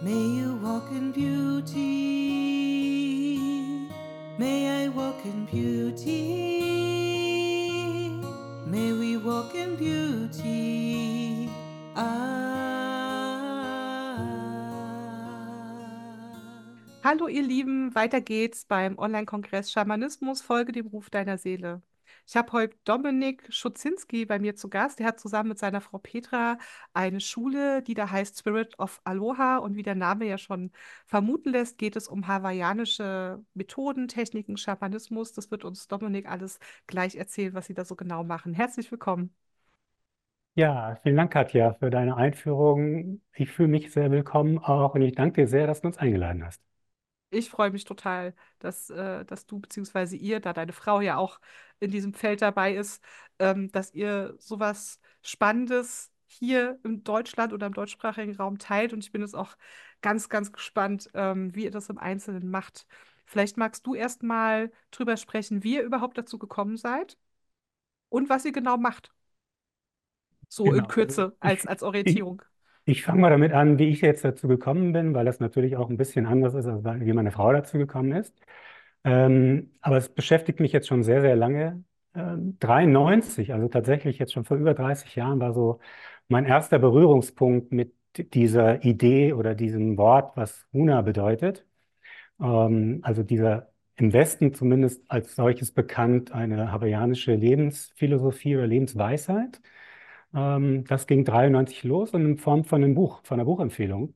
May you walk in beauty. May I walk in beauty. May we walk in beauty. Hallo ihr Lieben, weiter geht's beim Online-Kongress Schamanismus, folge dem Ruf deiner Seele. Ich habe heute Dominik Schutzinski bei mir zu Gast. Er hat zusammen mit seiner Frau Petra eine Schule, die da heißt Spirit of Aloha. Und wie der Name ja schon vermuten lässt, geht es um hawaiianische Methoden, Techniken, Schamanismus. Das wird uns Dominik alles gleich erzählen, was sie da so genau machen. Herzlich willkommen. Ja, vielen Dank, Katja, für deine Einführung. Ich fühle mich sehr willkommen auch und ich danke dir sehr, dass du uns eingeladen hast. Ich freue mich total, dass du bzw. ihr, da deine Frau ja auch in diesem Feld dabei ist, dass ihr sowas Spannendes hier in Deutschland oder im deutschsprachigen Raum teilt. Und ich bin jetzt auch ganz, ganz gespannt, wie ihr das im Einzelnen macht. Vielleicht magst du erst mal drüber sprechen, wie ihr überhaupt dazu gekommen seid und was ihr genau macht. So in Genau, also Kürze als ich, Orientierung. ich fange mal damit an, wie ich jetzt dazu gekommen bin, weil das natürlich auch ein bisschen anders ist, als wie meine Frau dazu gekommen ist. Aber es beschäftigt mich jetzt schon sehr, sehr lange. 93, also tatsächlich jetzt schon vor über 30 Jahren, war so mein erster Berührungspunkt mit dieser Idee oder diesem Wort, was Huna bedeutet. Also dieser im Westen zumindest als solches bekannt, eine hawaiianische Lebensphilosophie oder Lebensweisheit. Das ging 93 los und in Form von einem Buch, von einer Buchempfehlung.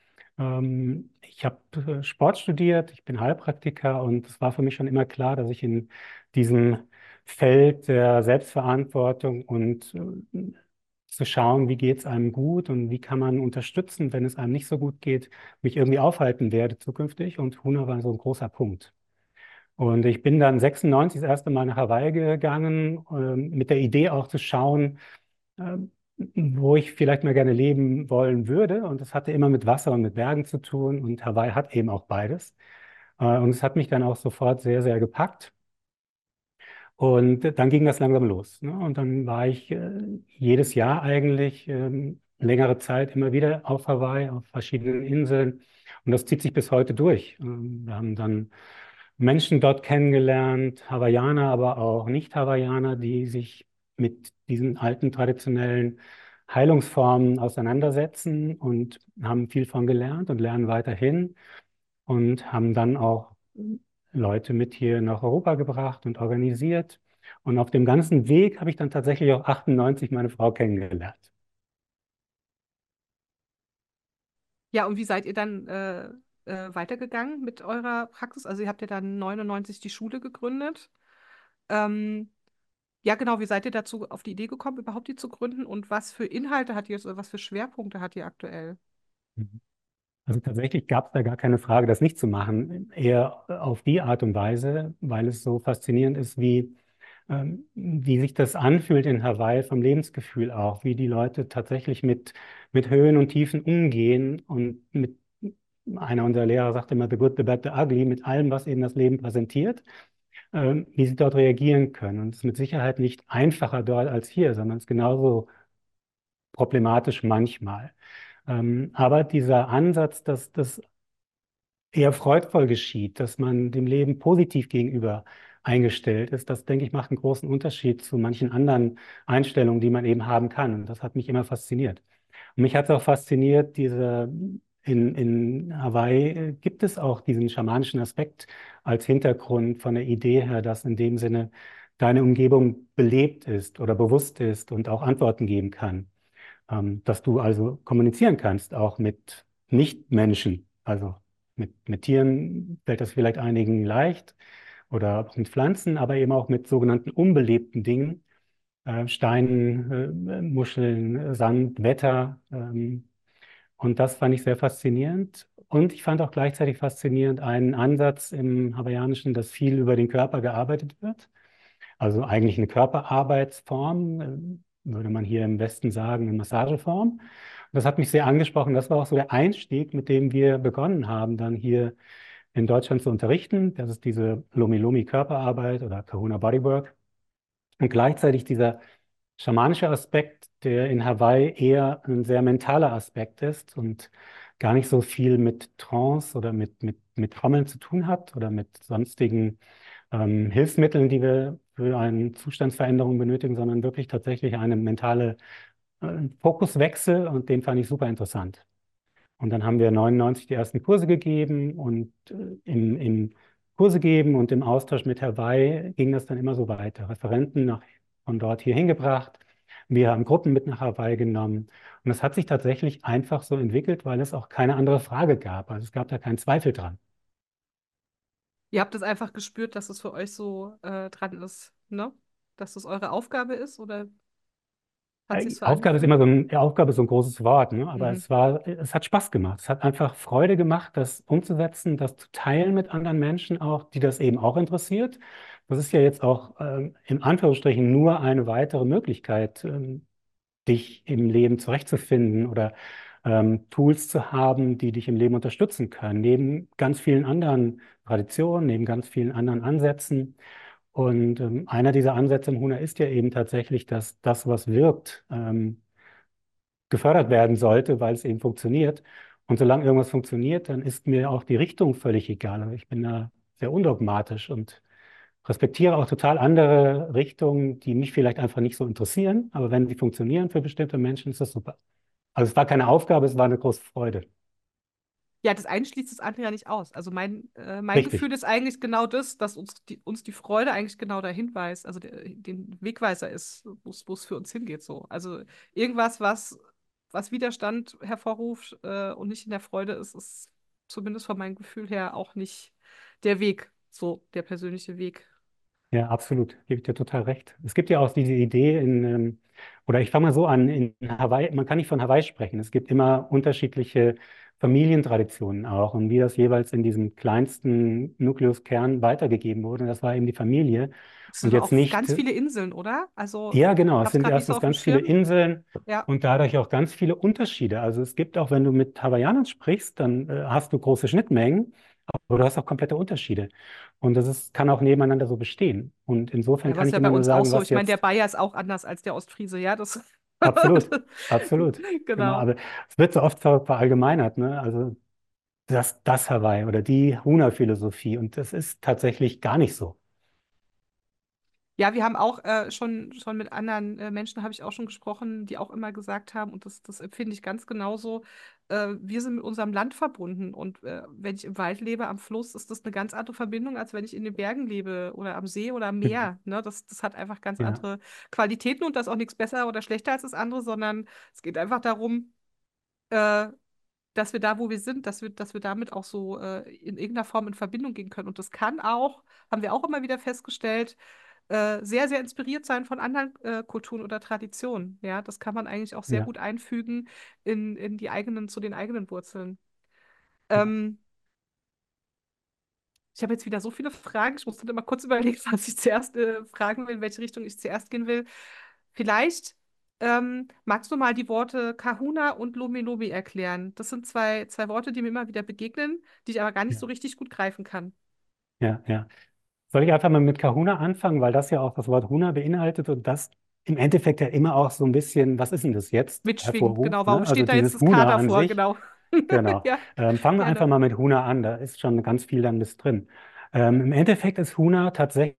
Ich habe Sport studiert, ich bin Heilpraktiker und es war für mich schon immer klar, dass ich in diesem Feld der Selbstverantwortung und zu schauen, wie geht es einem gut und wie kann man unterstützen, wenn es einem nicht so gut geht, mich irgendwie aufhalten werde zukünftig. Und Huna war so ein großer Punkt. Und ich bin dann 96 das erste Mal nach Hawaii gegangen, mit der Idee auch zu schauen, wo ich vielleicht mal gerne leben wollen würde. Und das hatte immer mit Wasser und mit Bergen zu tun. Und Hawaii hat eben auch beides. Und es hat mich dann auch sofort sehr, sehr gepackt. Und dann ging das langsam los. Ne? Und dann war ich jedes Jahr eigentlich längere Zeit immer wieder auf Hawaii, auf verschiedenen Inseln. Und das zieht sich bis heute durch. Wir haben dann Menschen dort kennengelernt, Hawaiianer, aber auch Nicht-Hawaiianer, die sich mit diesen alten traditionellen Heilungsformen auseinandersetzen und haben viel von gelernt und lernen weiterhin und haben dann auch Leute mit hier nach Europa gebracht und organisiert. Und auf dem ganzen Weg habe ich dann tatsächlich auch 98 meine Frau kennengelernt. Ja, und wie seid ihr dann weitergegangen mit eurer Praxis? Also ihr habt ja dann 99 die Schule gegründet. Ähm, ja, genau, wie seid ihr dazu auf die Idee gekommen, überhaupt die zu gründen? Und was für Inhalte hat ihr jetzt oder was für Schwerpunkte hat ihr aktuell? Also tatsächlich gab es da gar keine Frage, das nicht zu machen. Eher auf die Art und Weise, weil es so faszinierend ist, wie sich das anfühlt in Hawaii vom Lebensgefühl auch, wie die Leute tatsächlich mit Höhen und Tiefen umgehen und mit einer unserer Lehrer sagt immer, the good, the bad, the ugly, mit allem, was ihnen das Leben präsentiert, wie sie dort reagieren können. Und es ist mit Sicherheit nicht einfacher dort als hier, sondern es ist genauso problematisch manchmal. Aber dieser Ansatz, dass das eher freudvoll geschieht, dass man dem Leben positiv gegenüber eingestellt ist, das, denke ich, macht einen großen Unterschied zu manchen anderen Einstellungen, die man eben haben kann. Und das hat mich immer fasziniert. Und mich hat es auch fasziniert, in Hawaii gibt es auch diesen schamanischen Aspekt als Hintergrund von der Idee her, dass in dem Sinne deine Umgebung belebt ist oder bewusst ist und auch Antworten geben kann. Dass du also kommunizieren kannst, auch mit Nichtmenschen. Also mit Tieren fällt das vielleicht einigen leicht oder auch mit Pflanzen, aber eben auch mit sogenannten unbelebten Dingen, Steinen, Muscheln, Sand, Wetter. Und das fand ich sehr faszinierend. Und ich fand auch gleichzeitig faszinierend einen Ansatz im Hawaiianischen, dass viel über den Körper gearbeitet wird. Also eigentlich eine Körperarbeitsform, würde man hier im Westen sagen, eine Massageform. Und das hat mich sehr angesprochen. Das war auch so der Einstieg, mit dem wir begonnen haben, dann hier in Deutschland zu unterrichten. Das ist diese Lomi Lomi Körperarbeit oder Kahuna Bodywork. Und gleichzeitig dieser schamanische Aspekt, der in Hawaii eher ein sehr mentaler Aspekt ist und gar nicht so viel mit Trance oder mit Trommeln zu tun hat oder mit sonstigen Hilfsmitteln, die wir für eine Zustandsveränderung benötigen, sondern wirklich tatsächlich eine mentale Fokuswechsel, und den fand ich super interessant. Und dann haben wir 99 die ersten Kurse gegeben, und im Kurse geben und im Austausch mit Hawaii ging das dann immer so weiter. Referenten von dort hier hingebracht. Wir haben Gruppen mit nach Hawaii genommen. Und es hat sich tatsächlich einfach so entwickelt, weil es auch keine andere Frage gab. Also es gab da keinen Zweifel dran. Ihr habt es einfach gespürt, dass es für euch so dran ist, ne? Dass das eure Aufgabe ist oder hat sich so Aufgabe ist angefühlt? immer Aufgabe ist so ein großes Wort, ne? Aber Mhm. es hat Spaß gemacht. Es hat einfach Freude gemacht, das umzusetzen, das zu teilen mit anderen Menschen auch, die das eben auch interessiert. Das ist ja jetzt auch in Anführungsstrichen nur eine weitere Möglichkeit, dich im Leben zurechtzufinden oder Tools zu haben, die dich im Leben unterstützen können, neben ganz vielen anderen Traditionen, neben ganz vielen anderen Ansätzen. Und einer dieser Ansätze im Huna ist ja eben tatsächlich, dass das, was wirkt, gefördert werden sollte, weil es eben funktioniert. Und solange irgendwas funktioniert, dann ist mir auch die Richtung völlig egal. Also ich bin da sehr undogmatisch und respektiere auch total andere Richtungen, die mich vielleicht einfach nicht so interessieren. Aber wenn sie funktionieren für bestimmte Menschen, ist das super. Also es war keine Aufgabe, es war eine große Freude. Ja, das eine schließt das andere ja nicht aus. Also mein Richtig. Gefühl ist eigentlich genau das, dass uns die Freude eigentlich genau dahin weist, also den Wegweiser ist, wo es für uns hingeht so. Also irgendwas, was Widerstand hervorruft und nicht in der Freude ist, ist zumindest von meinem Gefühl her auch nicht der Weg, so der persönliche Weg. Ja, absolut. Gebe ich dir total recht. Es gibt ja auch diese Idee oder ich fange mal so an, in Hawaii, man kann nicht von Hawaii sprechen. Es gibt immer unterschiedliche Familientraditionen auch, und wie das jeweils in diesem kleinsten Nukleuskern weitergegeben wurde. Das war eben die Familie Es und sind doch jetzt auch nicht, ganz viele Inseln, oder? Also ja, genau, ich es habe es sind gerade nicht so erstens auf dem ganz viele Schirm. Inseln Ja. und dadurch auch ganz viele Unterschiede. Also es gibt auch, wenn du mit Hawaiianern sprichst, dann hast du große Schnittmengen, aber du hast auch komplette Unterschiede. Und kann auch nebeneinander so bestehen. Und insofern Ja, aber kann ist ich ja bei immer nur uns auch sagen, so. was Ich meine, der jetzt Bayer ist auch anders als der Ostfriese, ja, das. absolut, absolut, genau. Genau. Aber es wird so oft verallgemeinert, ne? Also das Hawaii oder die Huna-Philosophie. Und das ist tatsächlich gar nicht so. Ja, wir haben auch schon mit anderen Menschen habe ich auch schon gesprochen, die auch immer gesagt haben, und das empfinde ich ganz genauso, wir sind mit unserem Land verbunden. Und wenn ich im Wald lebe, am Fluss, ist das eine ganz andere Verbindung, als wenn ich in den Bergen lebe oder am See oder am Mhm. Meer. Ne? Das hat einfach ganz Ja, andere Qualitäten, und das ist auch nichts besser oder schlechter als das andere, sondern es geht einfach darum, äh, dass wir da, wo wir sind, dass wir damit auch so in irgendeiner Form in Verbindung gehen können. Und das kann auch, haben wir auch immer wieder festgestellt, sehr, sehr inspiriert sein von anderen Kulturen oder Traditionen. Ja, das kann man eigentlich auch sehr ja, gut einfügen in zu den eigenen Wurzeln. ja. Ähm, Ich habe jetzt wieder so viele Fragen. Ich muss dann immer kurz überlegen, was ich zuerst fragen will, in welche Richtung ich zuerst gehen will. Vielleicht magst du mal die Worte Kahuna und Lomi Lomi erklären. Das sind zwei Worte, die mir immer wieder begegnen, die ich aber gar nicht Ja, so richtig gut greifen kann. ja, ja. Soll ich einfach mal mit Kahuna anfangen, weil das ja auch das Wort Huna beinhaltet und das im Endeffekt ja immer auch so ein bisschen, was ist denn das jetzt, Mitschwingt, genau. hervorruft, Warum ne? Also steht da jetzt dieses das K Huna an davor? sich. Genau. Genau. Ja, Fangen wir einfach gerne. mal mit Huna an, da ist schon ganz viel dann bis drin. Im Endeffekt ist Huna tatsächlich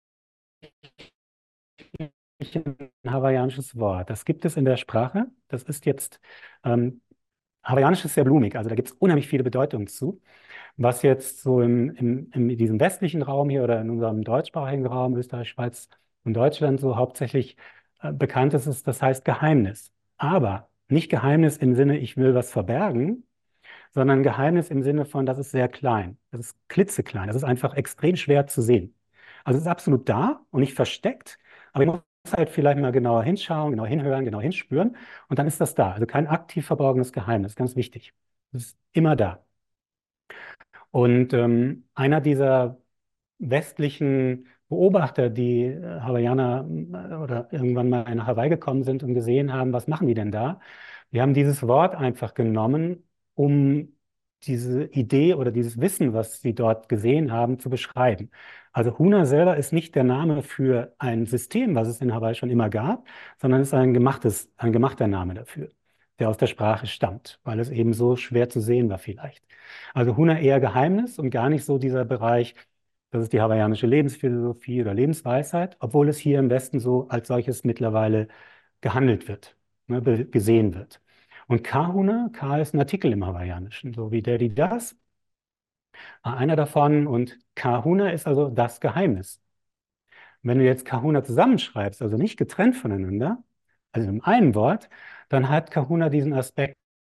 ein hawaiianisches Wort. Das gibt es in der Sprache. Das ist jetzt, Hawaiianisch ist sehr blumig, also da gibt es unheimlich viele Bedeutungen zu. Was jetzt so in diesem westlichen Raum hier oder in unserem deutschsprachigen Raum, Österreich, Schweiz und Deutschland so hauptsächlich bekannt ist, das heißt Geheimnis. Aber nicht Geheimnis im Sinne, ich will was verbergen, sondern Geheimnis im Sinne von, das ist sehr klein. Das ist klitzeklein. Das ist einfach extrem schwer zu sehen. Also es ist absolut da und nicht versteckt, aber ich muss halt vielleicht mal genauer hinschauen, genau hinhören, genau hinspüren, und dann ist das da. Also kein aktiv verborgenes Geheimnis, ganz wichtig. Es ist immer da. Und einer dieser westlichen Beobachter, die Hawaiianer oder irgendwann mal nach Hawaii gekommen sind und gesehen haben, was machen die denn da? Die haben dieses Wort einfach genommen, um diese Idee oder dieses Wissen, was sie dort gesehen haben, zu beschreiben. Also Huna selber ist nicht der Name für ein System, was es in Hawaii schon immer gab, sondern ist ein gemachter Name dafür. der aus der Sprache stammt, weil es eben so schwer zu sehen war vielleicht. Also Huna eher Geheimnis und gar nicht so dieser Bereich, das ist die hawaiianische Lebensphilosophie oder Lebensweisheit, obwohl es hier im Westen so als solches mittlerweile gehandelt wird, ne, gesehen wird. Und Kahuna, Ka ist ein Artikel im Hawaiianischen, so wie der, die, das, einer davon. Und Kahuna ist also das Geheimnis. Wenn du jetzt Kahuna zusammenschreibst, also nicht getrennt voneinander, also im einen Wort, dann hat Kahuna diesen Aspekt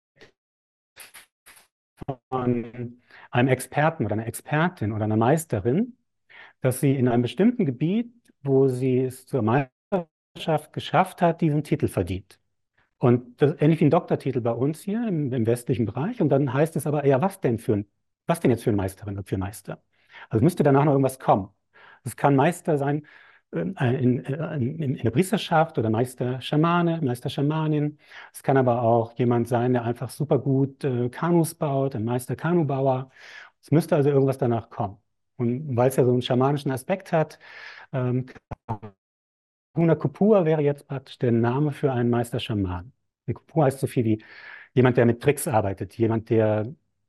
von einem Experten oder einer Expertin oder einer Meisterin, dass sie in einem bestimmten Gebiet, wo sie es zur Meisterschaft geschafft hat, diesen Titel verdient. Und das ist ähnlich wie ein Doktortitel bei uns hier im westlichen Bereich. Und dann heißt es aber, ja, was denn jetzt für eine Meisterin oder für Meister? Also müsste danach noch irgendwas kommen. Es kann Meister sein in der Priesterschaft oder Meister Schamane, Meister Schamanin. Es kann aber auch jemand sein, der einfach super gut Kanus baut, ein Meister Kanubauer. Es müsste also irgendwas danach kommen. Und weil es ja so einen schamanischen Aspekt hat, ähm, Huna Kupua wäre jetzt praktisch der Name für einen Meister Schaman. Und Kupua heißt so viel wie jemand, der mit Tricks arbeitet, jemand, der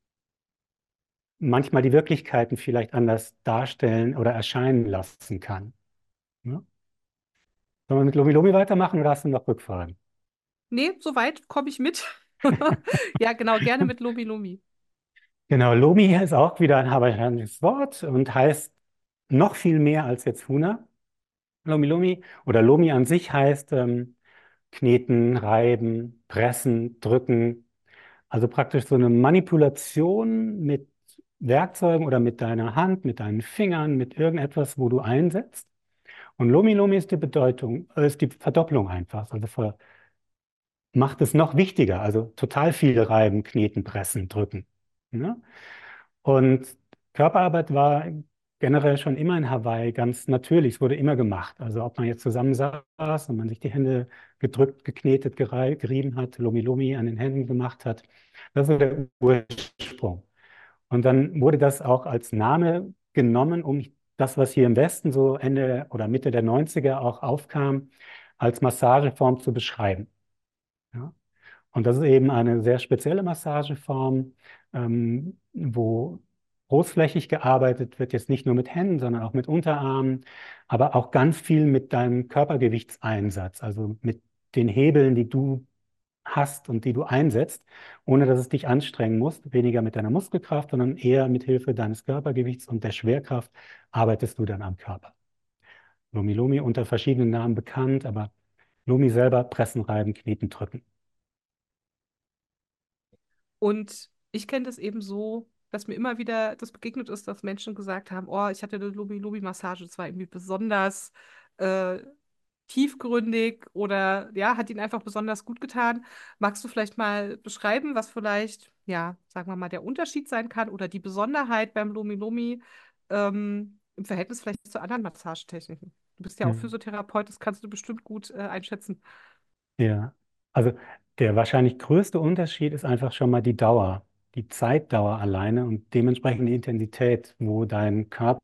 manchmal die Wirklichkeiten vielleicht anders darstellen oder erscheinen lassen kann. Ja? Sollen wir mit Lomi Lomi weitermachen oder hast du noch Rückfragen? Nee, soweit komme ich mit. Ja, genau, gerne mit Lomi Lomi. Genau, Lomi ist auch wieder ein hawaiianisches Wort und heißt noch viel mehr als jetzt Huna. Lomi Lomi oder Lomi an sich heißt kneten, reiben, pressen, drücken. Also praktisch so eine Manipulation mit Werkzeugen oder mit deiner Hand, mit deinen Fingern, mit irgendetwas, wo du einsetzt. Und Lomi Lomi ist die Bedeutung, ist die Verdopplung einfach. Also macht es noch wichtiger. Also total viel reiben, kneten, pressen, drücken. Ne? Und Körperarbeit war generell schon immer in Hawaii ganz natürlich. Es wurde immer gemacht. Also ob man jetzt zusammen saß und man sich die Hände gedrückt, geknetet, gerieben hat, Lomi Lomi an den Händen gemacht hat. Das ist der Ursprung. Und dann wurde das auch als Name genommen, um das, was hier im Westen so Ende oder Mitte der 90er auch aufkam, als Massageform zu beschreiben. Ja? Und das ist eben eine sehr spezielle Massageform, wo großflächig gearbeitet wird, jetzt nicht nur mit Händen, sondern auch mit Unterarmen, aber auch ganz viel mit deinem Körpergewichtseinsatz, also mit den Hebeln, die du hast und die du einsetzt, ohne dass es dich anstrengen musst, weniger mit deiner Muskelkraft, sondern eher mit Hilfe deines Körpergewichts und der Schwerkraft arbeitest du dann am Körper. Lomi Lomi unter verschiedenen Namen bekannt, aber Lomi selber pressen, reiben, kneten, drücken. Und ich kenne das eben so, dass mir immer wieder das begegnet ist, dass Menschen gesagt haben, oh, ich hatte eine Lomi-Lomi-Massage, das war irgendwie besonders äh, tiefgründig oder ja, hat ihnen einfach besonders gut getan. Magst du vielleicht mal beschreiben, was vielleicht, ja, sagen wir mal, der Unterschied sein kann oder die Besonderheit beim Lomi-Lomi im Verhältnis vielleicht zu anderen Massagetechniken? Du bist ja auch Ja. Physiotherapeut, das kannst du bestimmt gut einschätzen. Ja, also der wahrscheinlich größte Unterschied ist einfach schon mal die Dauer, die Zeitdauer alleine und dementsprechend die Intensität, wo dein Körper,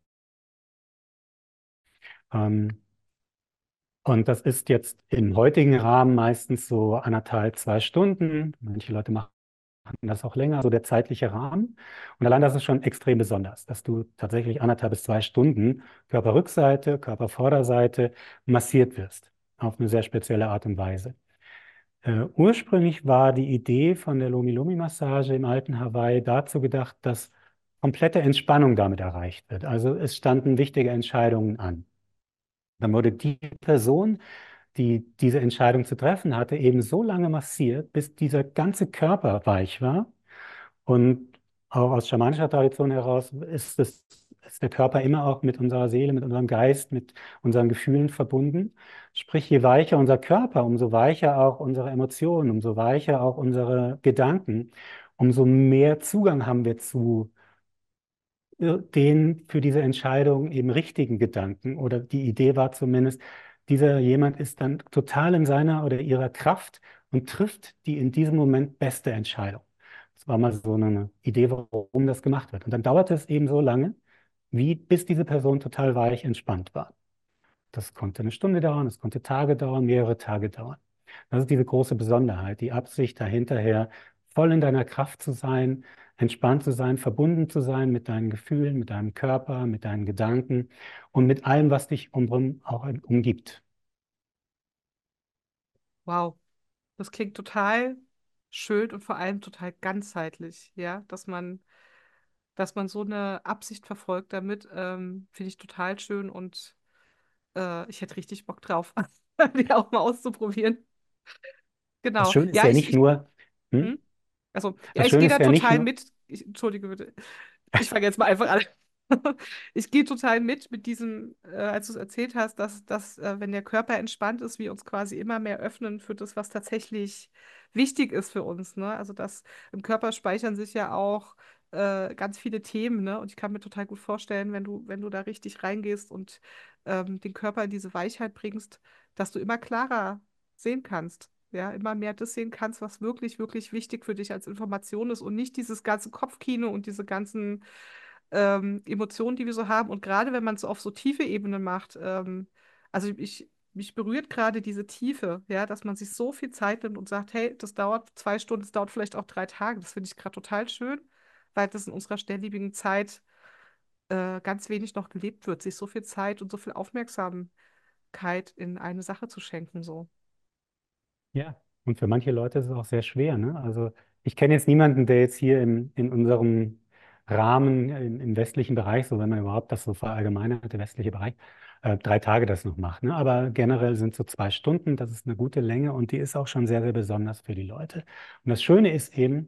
ähm, und das ist jetzt im heutigen Rahmen meistens so 1,5, 2 Stunden. Manche Leute machen das auch länger, so der zeitliche Rahmen. Und allein das ist schon extrem besonders, dass du tatsächlich 1,5 bis 2 Stunden Körperrückseite, Körpervorderseite massiert wirst, auf eine sehr spezielle Art und Weise. Ursprünglich war die Idee von der Lomi-Lomi-Massage im alten Hawaii dazu gedacht, dass komplette Entspannung damit erreicht wird. Also es standen wichtige Entscheidungen an. Dann wurde die Person, die diese Entscheidung zu treffen hatte, eben so lange massiert, bis dieser ganze Körper weich war. Und auch aus schamanischer Tradition heraus ist der Körper immer auch mit unserer Seele, mit unserem Geist, mit unseren Gefühlen verbunden. Sprich, je weicher unser Körper, umso weicher auch unsere Emotionen, umso weicher auch unsere Gedanken, umso mehr Zugang haben wir zu den für diese Entscheidung eben richtigen Gedanken. Oder die Idee war zumindest, dieser jemand ist dann total in seiner oder ihrer Kraft und trifft die in diesem Moment beste Entscheidung. Das war mal so eine Idee, warum das gemacht wird. Und dann dauerte es eben so lange, wie bis diese Person total weich entspannt war. Das konnte eine Stunde dauern, es konnte Tage dauern, mehrere Tage dauern. Das ist diese große Besonderheit, die Absicht dahinterher, voll in deiner Kraft zu sein, entspannt zu sein, verbunden zu sein mit deinen Gefühlen, mit deinem Körper, mit deinen Gedanken und mit allem, was dich auch umgibt. Wow, das klingt total schön und vor allem total ganzheitlich, ja, dass man so eine Absicht verfolgt damit, finde ich total schön und ich hätte richtig Bock drauf, die auch mal auszuprobieren. Das Genau. Schöne ist Ja, ja nicht nur, hm? hm? Also, ja, Das ich Schöne gehe ist da ja nicht total nur, mit. Entschuldige bitte. Ich fange jetzt mal einfach an. Ich gehe total mit diesem, als du es erzählt hast, dass wenn der Körper entspannt ist, wir uns quasi immer mehr öffnen für das, was tatsächlich wichtig ist für uns, ne? Also dass im Körper speichern sich ja auch ganz viele Themen, ne? Und ich kann mir total gut vorstellen, wenn du da richtig reingehst und den Körper in diese Weichheit bringst, dass du immer klarer sehen kannst. Ja, immer mehr das sehen kannst, was wirklich, wirklich wichtig für dich als Information ist und nicht dieses ganze Kopfkino und diese ganzen Emotionen, die wir so haben. Und gerade wenn man es auf so tiefe Ebenen macht, also mich berührt gerade diese Tiefe, ja, dass man sich so viel Zeit nimmt und sagt, hey, das dauert 2 Stunden, das dauert vielleicht auch 3 Tage. Das finde ich gerade total schön, weil das in unserer schnelllebigen Zeit ganz wenig noch gelebt wird, sich so viel Zeit und so viel Aufmerksamkeit in eine Sache zu schenken, so. ja, und für manche Leute ist es auch sehr schwer, ne? Also ich kenne jetzt niemanden, der jetzt hier in unserem Rahmen im westlichen Bereich, so wenn man überhaupt das so verallgemeinert, der westliche Bereich, 3 Tage das noch macht, ne? Aber generell sind so 2 Stunden, das ist eine gute Länge und die ist auch schon sehr, sehr besonders für die Leute. Und das Schöne ist eben,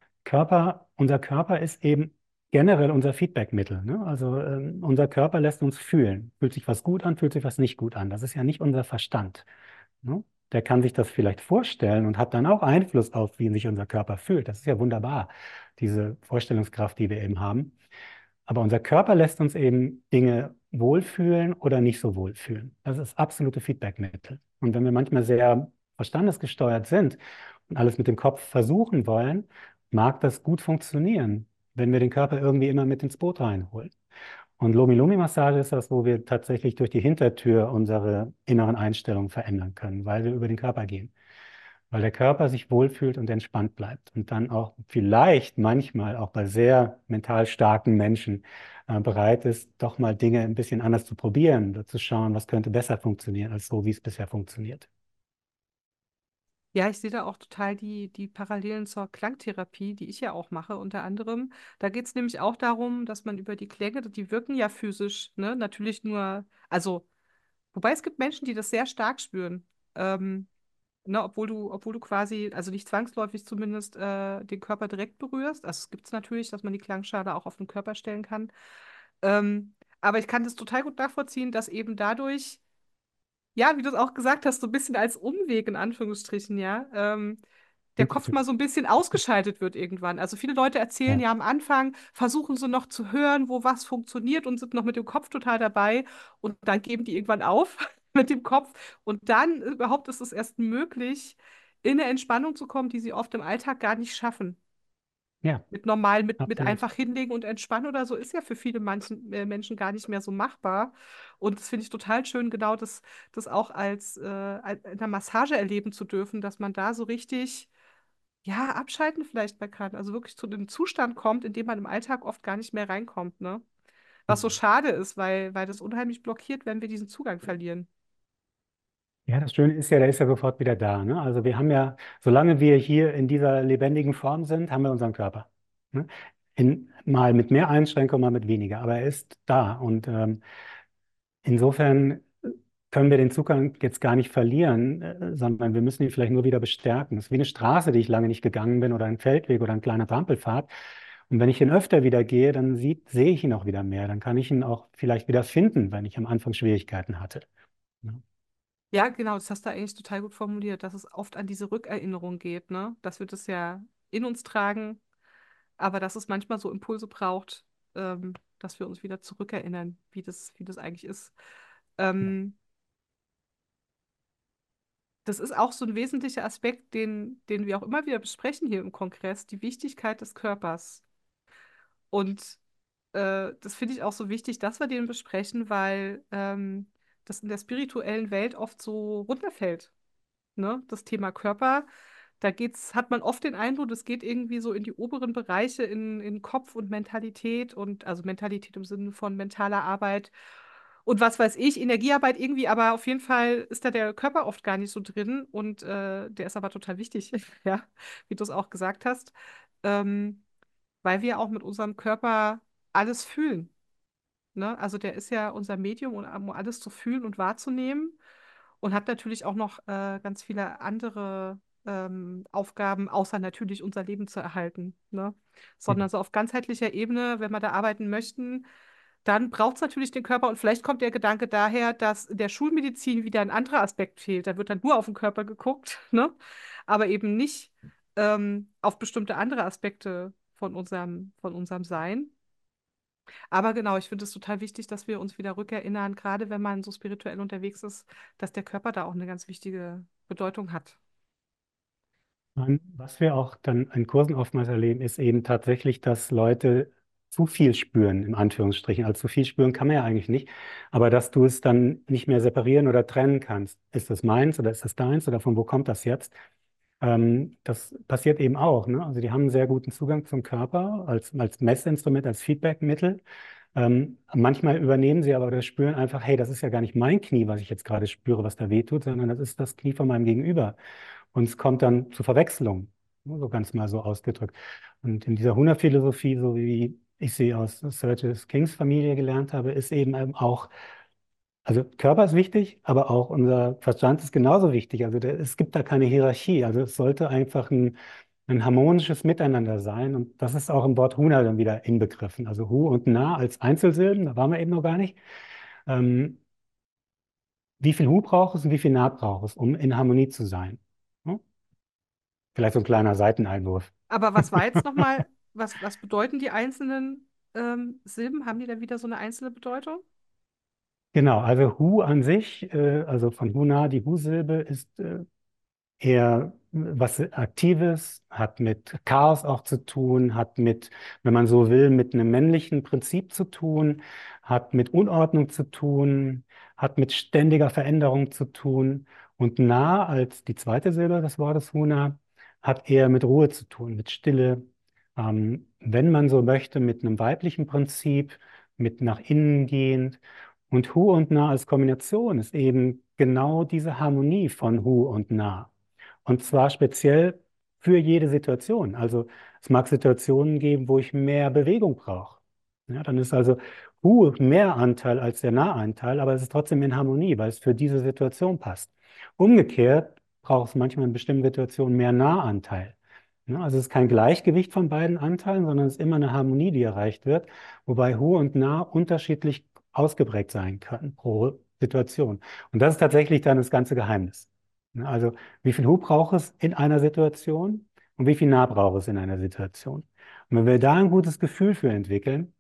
unser Körper ist eben generell unser Feedbackmittel, ne? Also unser Körper lässt uns fühlen. Fühlt sich was gut an, fühlt sich was nicht gut an. Das ist ja nicht unser Verstand. Ne? Der kann sich das vielleicht vorstellen und hat dann auch Einfluss auf, wie sich unser Körper fühlt. Das ist ja wunderbar, diese Vorstellungskraft, die wir eben haben. Aber unser Körper lässt uns eben Dinge wohlfühlen oder nicht so wohlfühlen. Das ist das absolute Feedbackmittel. Und wenn wir manchmal sehr verstandesgesteuert sind und alles mit dem Kopf versuchen wollen, mag das gut funktionieren, wenn wir den Körper irgendwie immer mit ins Boot reinholen. Und Lomi-Lomi-Massage ist das, wo wir tatsächlich durch die Hintertür unsere inneren Einstellungen verändern können, weil wir über den Körper gehen. Weil der Körper sich wohlfühlt und entspannt bleibt. Und dann auch vielleicht manchmal auch bei sehr mental starken Menschen bereit ist, doch mal Dinge ein bisschen anders zu probieren oder zu schauen, was könnte besser funktionieren als so, wie es bisher funktioniert. Ja, ich sehe da auch total die Parallelen zur Klangtherapie, die ich ja auch mache, unter anderem. Da geht es nämlich auch darum, dass man über die Klänge, die wirken ja physisch, ne? Natürlich nur, also, wobei es gibt Menschen, die das sehr stark spüren. Ne, obwohl du quasi, also nicht zwangsläufig zumindest, den Körper direkt berührst. Also es gibt es natürlich, dass man die Klangschale auch auf den Körper stellen kann. Aber ich kann das total gut nachvollziehen, dass eben dadurch ja, wie du es auch gesagt hast, so ein bisschen als Umweg in Anführungsstrichen, ja, der Kopf mal so ein bisschen ausgeschaltet wird irgendwann. Also viele Leute erzählen Ja, ja am Anfang, versuchen so noch zu hören, wo was funktioniert und sind noch mit dem Kopf total dabei und dann geben die irgendwann auf mit dem Kopf und dann überhaupt ist es erst möglich, in eine Entspannung zu kommen, die sie oft im Alltag gar nicht schaffen. ja, Mit absolut. einfach hinlegen und entspannen oder so ist ja für viele Menschen gar nicht mehr so machbar. Und das finde ich total schön, genau das auch in der Massage erleben zu dürfen, dass man da so richtig, ja, abschalten vielleicht mal kann. Also wirklich zu einem Zustand kommt, in dem man im Alltag oft gar nicht mehr reinkommt, ne? Was so schade ist, weil das unheimlich blockiert, wenn wir diesen Zugang verlieren. Ja, das Schöne ist ja, der ist ja sofort wieder da. Ne? Also wir haben ja, solange wir hier in dieser lebendigen Form sind, haben wir unseren Körper. Ne? Mal mit mehr Einschränkungen, mal mit weniger, aber er ist da. Und insofern können wir den Zugang jetzt gar nicht verlieren, sondern wir müssen ihn vielleicht nur wieder bestärken. Es ist wie eine Straße, die ich lange nicht gegangen bin oder ein Feldweg oder ein kleiner Trampelpfad. Und wenn ich ihn öfter wieder gehe, dann sehe ich ihn auch wieder mehr. Dann kann ich ihn auch vielleicht wieder finden, wenn ich am Anfang Schwierigkeiten hatte. Ne? Ja, genau, das hast du eigentlich total gut formuliert, dass es oft an diese Rückerinnerung geht, ne? Dass wir das ja in uns tragen, aber dass es manchmal so Impulse braucht, dass wir uns wieder zurückerinnern, wie das eigentlich ist. Ja. Ähm, Das ist auch so ein wesentlicher Aspekt, den wir auch immer wieder besprechen hier im Kongress, die Wichtigkeit des Körpers. Und das finde ich auch so wichtig, dass wir den besprechen, weil das in der spirituellen Welt oft so runterfällt. ne? Das Thema Körper. Hat man oft den Eindruck, es geht irgendwie so in die oberen Bereiche, in Kopf und Mentalität und also Mentalität im Sinne von mentaler Arbeit und was weiß ich, Energiearbeit irgendwie, aber auf jeden Fall ist da der Körper oft gar nicht so drin und der ist aber total wichtig, ja, wie du es auch gesagt hast, ähm, weil wir auch mit unserem Körper alles fühlen. Ne? Also der ist ja unser Medium, um alles zu fühlen und wahrzunehmen und hat natürlich auch noch ganz viele andere Aufgaben, außer natürlich unser Leben zu erhalten. Ne? Sondern so auf ganzheitlicher Ebene, wenn wir da arbeiten möchten, dann braucht es natürlich den Körper und vielleicht kommt der Gedanke daher, dass in der Schulmedizin wieder ein anderer Aspekt fehlt. Da wird dann nur auf den Körper geguckt, ne? Aber eben nicht auf bestimmte andere Aspekte von unserem Sein. Aber genau, ich finde es total wichtig, dass wir uns wieder rückerinnern, gerade wenn man so spirituell unterwegs ist, dass der Körper da auch eine ganz wichtige Bedeutung hat. Was wir auch dann in Kursen oftmals erleben, ist eben tatsächlich, dass Leute zu viel spüren, in Anführungsstrichen. Also zu viel spüren kann man ja eigentlich nicht, aber dass du es dann nicht mehr separieren oder trennen kannst. Ist das meins oder ist das deins oder von wo kommt das jetzt? Das passiert eben auch, ne? Also die haben einen sehr guten Zugang zum Körper als Messinstrument, als Feedbackmittel. Manchmal übernehmen sie aber oder spüren einfach, hey, das ist ja gar nicht mein Knie, was ich jetzt gerade spüre, was da wehtut, sondern das ist das Knie von meinem Gegenüber. Und es kommt dann zu Verwechslung, ne, so ganz mal so ausgedrückt. Und in dieser Huna-Philosophie, so wie ich sie aus Sergius Kings Familie gelernt habe, ist eben auch, also Körper ist wichtig, aber auch unser Verstand ist genauso wichtig. Also es gibt da keine Hierarchie. Also es sollte einfach ein harmonisches Miteinander sein. Und das ist auch im Wort Huna dann wieder inbegriffen. Also Hu und Na als Einzelsilben, da waren wir eben noch gar nicht. Ähm, Wie viel Hu braucht es und wie viel Na braucht es, um in Harmonie zu sein? Hm? Vielleicht so ein kleiner Seiteneinwurf. Aber was war jetzt nochmal, was bedeuten die einzelnen Silben? Haben die dann wieder so eine einzelne Bedeutung? Genau, also Hu an sich, also von Huna, die Hu-Silbe ist eher was Aktives, hat mit Chaos auch zu tun, hat mit, wenn man so will, mit einem männlichen Prinzip zu tun, hat mit Unordnung zu tun, hat mit ständiger Veränderung zu tun. Und Na als die zweite Silbe des Wortes Huna hat eher mit Ruhe zu tun, mit Stille. Wenn man so möchte, mit einem weiblichen Prinzip, mit nach innen gehend. Und Hu und Na als Kombination ist eben genau diese Harmonie von Hu und Na. Und zwar speziell für jede Situation. Also es mag Situationen geben, wo ich mehr Bewegung brauche. Ja, dann ist also mehr Anteil als der Nahanteil, aber es ist trotzdem in Harmonie, weil es für diese Situation passt. Umgekehrt braucht es manchmal in bestimmten Situationen mehr Nahanteil. Ja, also es ist kein Gleichgewicht von beiden Anteilen, sondern es ist immer eine Harmonie, die erreicht wird, wobei Hu und Na unterschiedlich ausgeprägt sein können pro Situation. Und das ist tatsächlich dann das ganze Geheimnis. Ja, also wie viel Hu braucht es in einer Situation und wie viel Na braucht es in einer Situation. Und wenn wir da ein gutes Gefühl für entwickeln,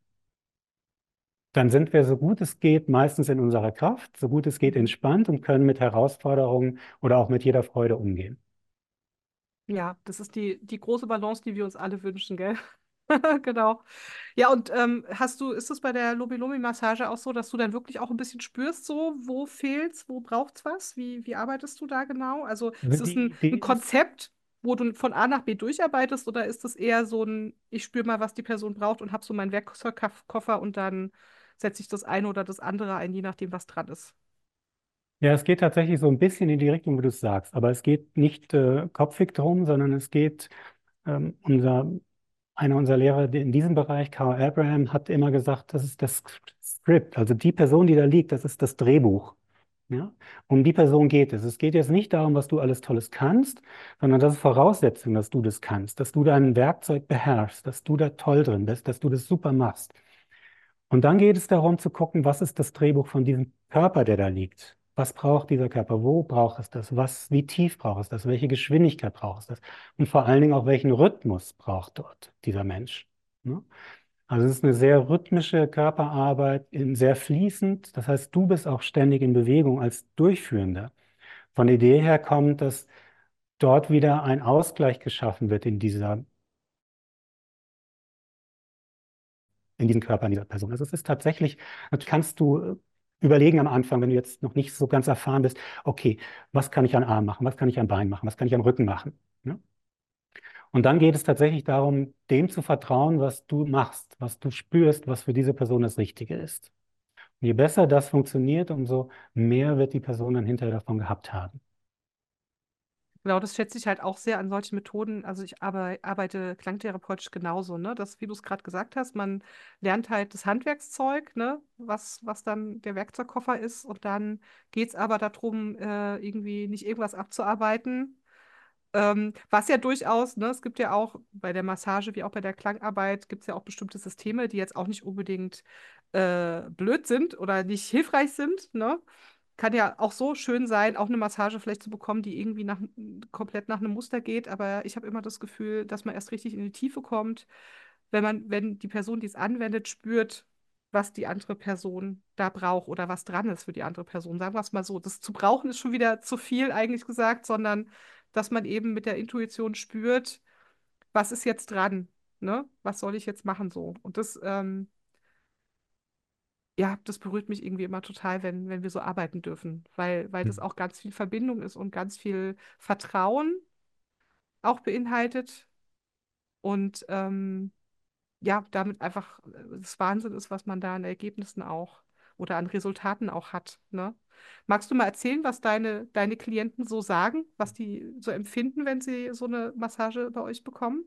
dann sind wir so gut es geht meistens in unserer Kraft, so gut es geht Mhm. entspannt und können mit Herausforderungen oder auch mit jeder Freude umgehen. Ja, das ist die große Balance, die wir uns alle wünschen, gell? Genau. Ja, und ist es bei der Lomi-Lomi-Massage auch so, dass du dann wirklich auch ein bisschen spürst, so, wo fehlt's, wo braucht's was? Wie arbeitest du da genau? Also Also ist es die ein Idee ist, Konzept, wo du von A nach B durcharbeitest, oder ist es eher so ein, ich spüre mal, was die Person braucht und habe so meinen Werkzeugkoffer und dann setze ich das eine oder das andere ein, je nachdem, was dran ist? ja, es geht tatsächlich so ein bisschen in die Richtung, wie du es sagst, aber es geht nicht kopfig drum, sondern es geht, ähm, unser, einer unserer Lehrer in diesem Bereich, Carl Abraham, hat immer gesagt, das ist das Skript, also die Person, die da liegt, das ist das Drehbuch. Ja? Um die Person geht es. Es geht jetzt nicht darum, was du alles Tolles kannst, sondern das ist Voraussetzung, dass du das kannst, dass du dein Werkzeug beherrschst, dass du da toll drin bist, dass du das super machst. Und dann geht es darum zu gucken, was ist das Drehbuch von diesem Körper, der da liegt? Was braucht dieser Körper? Wo braucht es das? Wie tief braucht es das? Welche Geschwindigkeit braucht es das? Und vor allen Dingen auch, welchen Rhythmus braucht dort dieser Mensch? Ne? Also es ist eine sehr rhythmische Körperarbeit, sehr fließend. Das heißt, du bist auch ständig in Bewegung als Durchführender. Von der Idee her kommt, dass dort wieder ein Ausgleich geschaffen wird in diesem Körper, in dieser Person. Also es ist tatsächlich, das kannst du überlegen am Anfang, wenn du jetzt noch nicht so ganz erfahren bist, okay, was kann ich am Arm machen, was kann ich am Bein machen, was kann ich am Rücken machen? Ne? Und dann geht es tatsächlich darum, dem zu vertrauen, was du machst, was du spürst, was für diese Person das Richtige ist. Und je besser das funktioniert, umso mehr wird die Person dann hinterher davon gehabt haben. Genau, das schätze ich halt auch sehr an solchen Methoden. Also ich arbeite klangtherapeutisch genauso, ne? Das, wie du es gerade gesagt hast, man lernt halt das Handwerkszeug, ne? Was dann der Werkzeugkoffer ist. Und dann geht es aber darum, irgendwie nicht irgendwas abzuarbeiten. Was ja durchaus, ne, es gibt ja auch bei der Massage wie auch bei der Klangarbeit, gibt es ja auch bestimmte Systeme, die jetzt auch nicht unbedingt blöd sind oder nicht hilfreich sind, ne? Kann ja auch so schön sein, auch eine Massage vielleicht zu bekommen, die irgendwie komplett nach einem Muster geht, aber ich habe immer das Gefühl, dass man erst richtig in die Tiefe kommt, wenn die Person, die es anwendet, spürt, was die andere Person da braucht oder was dran ist für die andere Person. Sagen wir es mal so. Das zu brauchen ist schon wieder zu viel eigentlich gesagt, sondern dass man eben mit der Intuition spürt, was ist jetzt dran, ne? Was soll ich jetzt machen so? Und das, ja, das berührt mich irgendwie immer total, wenn wir so arbeiten dürfen, weil das Hm. auch ganz viel Verbindung ist und ganz viel Vertrauen auch beinhaltet und ja, damit einfach das Wahnsinn ist, was man da an Ergebnissen auch oder an Resultaten auch hat, ne? Magst du mal erzählen, was deine Klienten so sagen, was die so empfinden, wenn sie so eine Massage bei euch bekommen?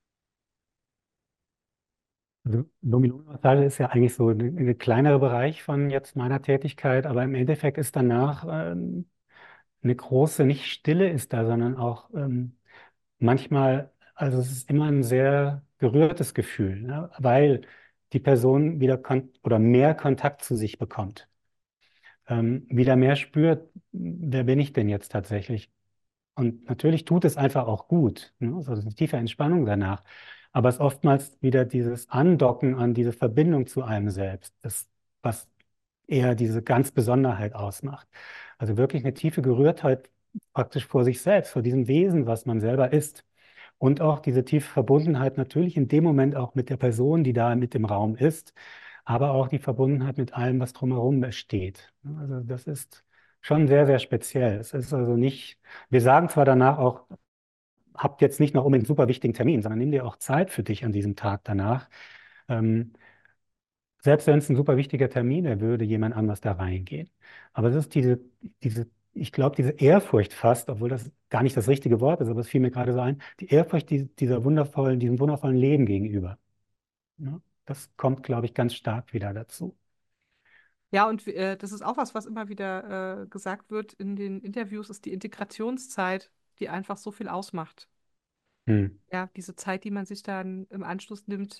Also Luminol-Massage ist ja eigentlich so ein kleinerer Bereich von jetzt meiner Tätigkeit, aber im Endeffekt ist danach eine große, nicht Stille ist da, sondern auch manchmal, also es ist immer ein sehr gerührtes Gefühl, ne? Weil die Person wieder oder mehr Kontakt zu sich bekommt, wieder mehr spürt, wer bin ich denn jetzt tatsächlich? Und natürlich tut es einfach auch gut, ne? Also eine tiefe Entspannung danach. Aber es ist oftmals wieder dieses Andocken an diese Verbindung zu einem selbst, das, was eher diese ganz Besonderheit ausmacht. Also wirklich eine tiefe Gerührtheit praktisch vor sich selbst, vor diesem Wesen, was man selber ist. Und auch diese tiefe Verbundenheit natürlich in dem Moment auch mit der Person, die da mit im Raum ist, aber auch die Verbundenheit mit allem, was drumherum besteht. Also das ist schon sehr, sehr speziell. Es ist also nicht, wir sagen zwar danach auch, habt jetzt nicht noch unbedingt einen super wichtigen Termin, sondern nimm dir auch Zeit für dich an diesem Tag danach. Ähm, Selbst wenn es ein super wichtiger Termin wäre, würde jemand anders da reingehen. Aber es ist ich glaube, diese Ehrfurcht fast, obwohl das gar nicht das richtige Wort ist, aber es fiel mir gerade so ein, die Ehrfurcht diesem wundervollen Leben gegenüber. Ne? Das kommt, glaube ich, ganz stark wieder dazu. Ja, und das ist auch was immer wieder gesagt wird in den Interviews, ist die Integrationszeit, die einfach so viel ausmacht. Hm. Ja, diese Zeit, die man sich dann im Anschluss nimmt.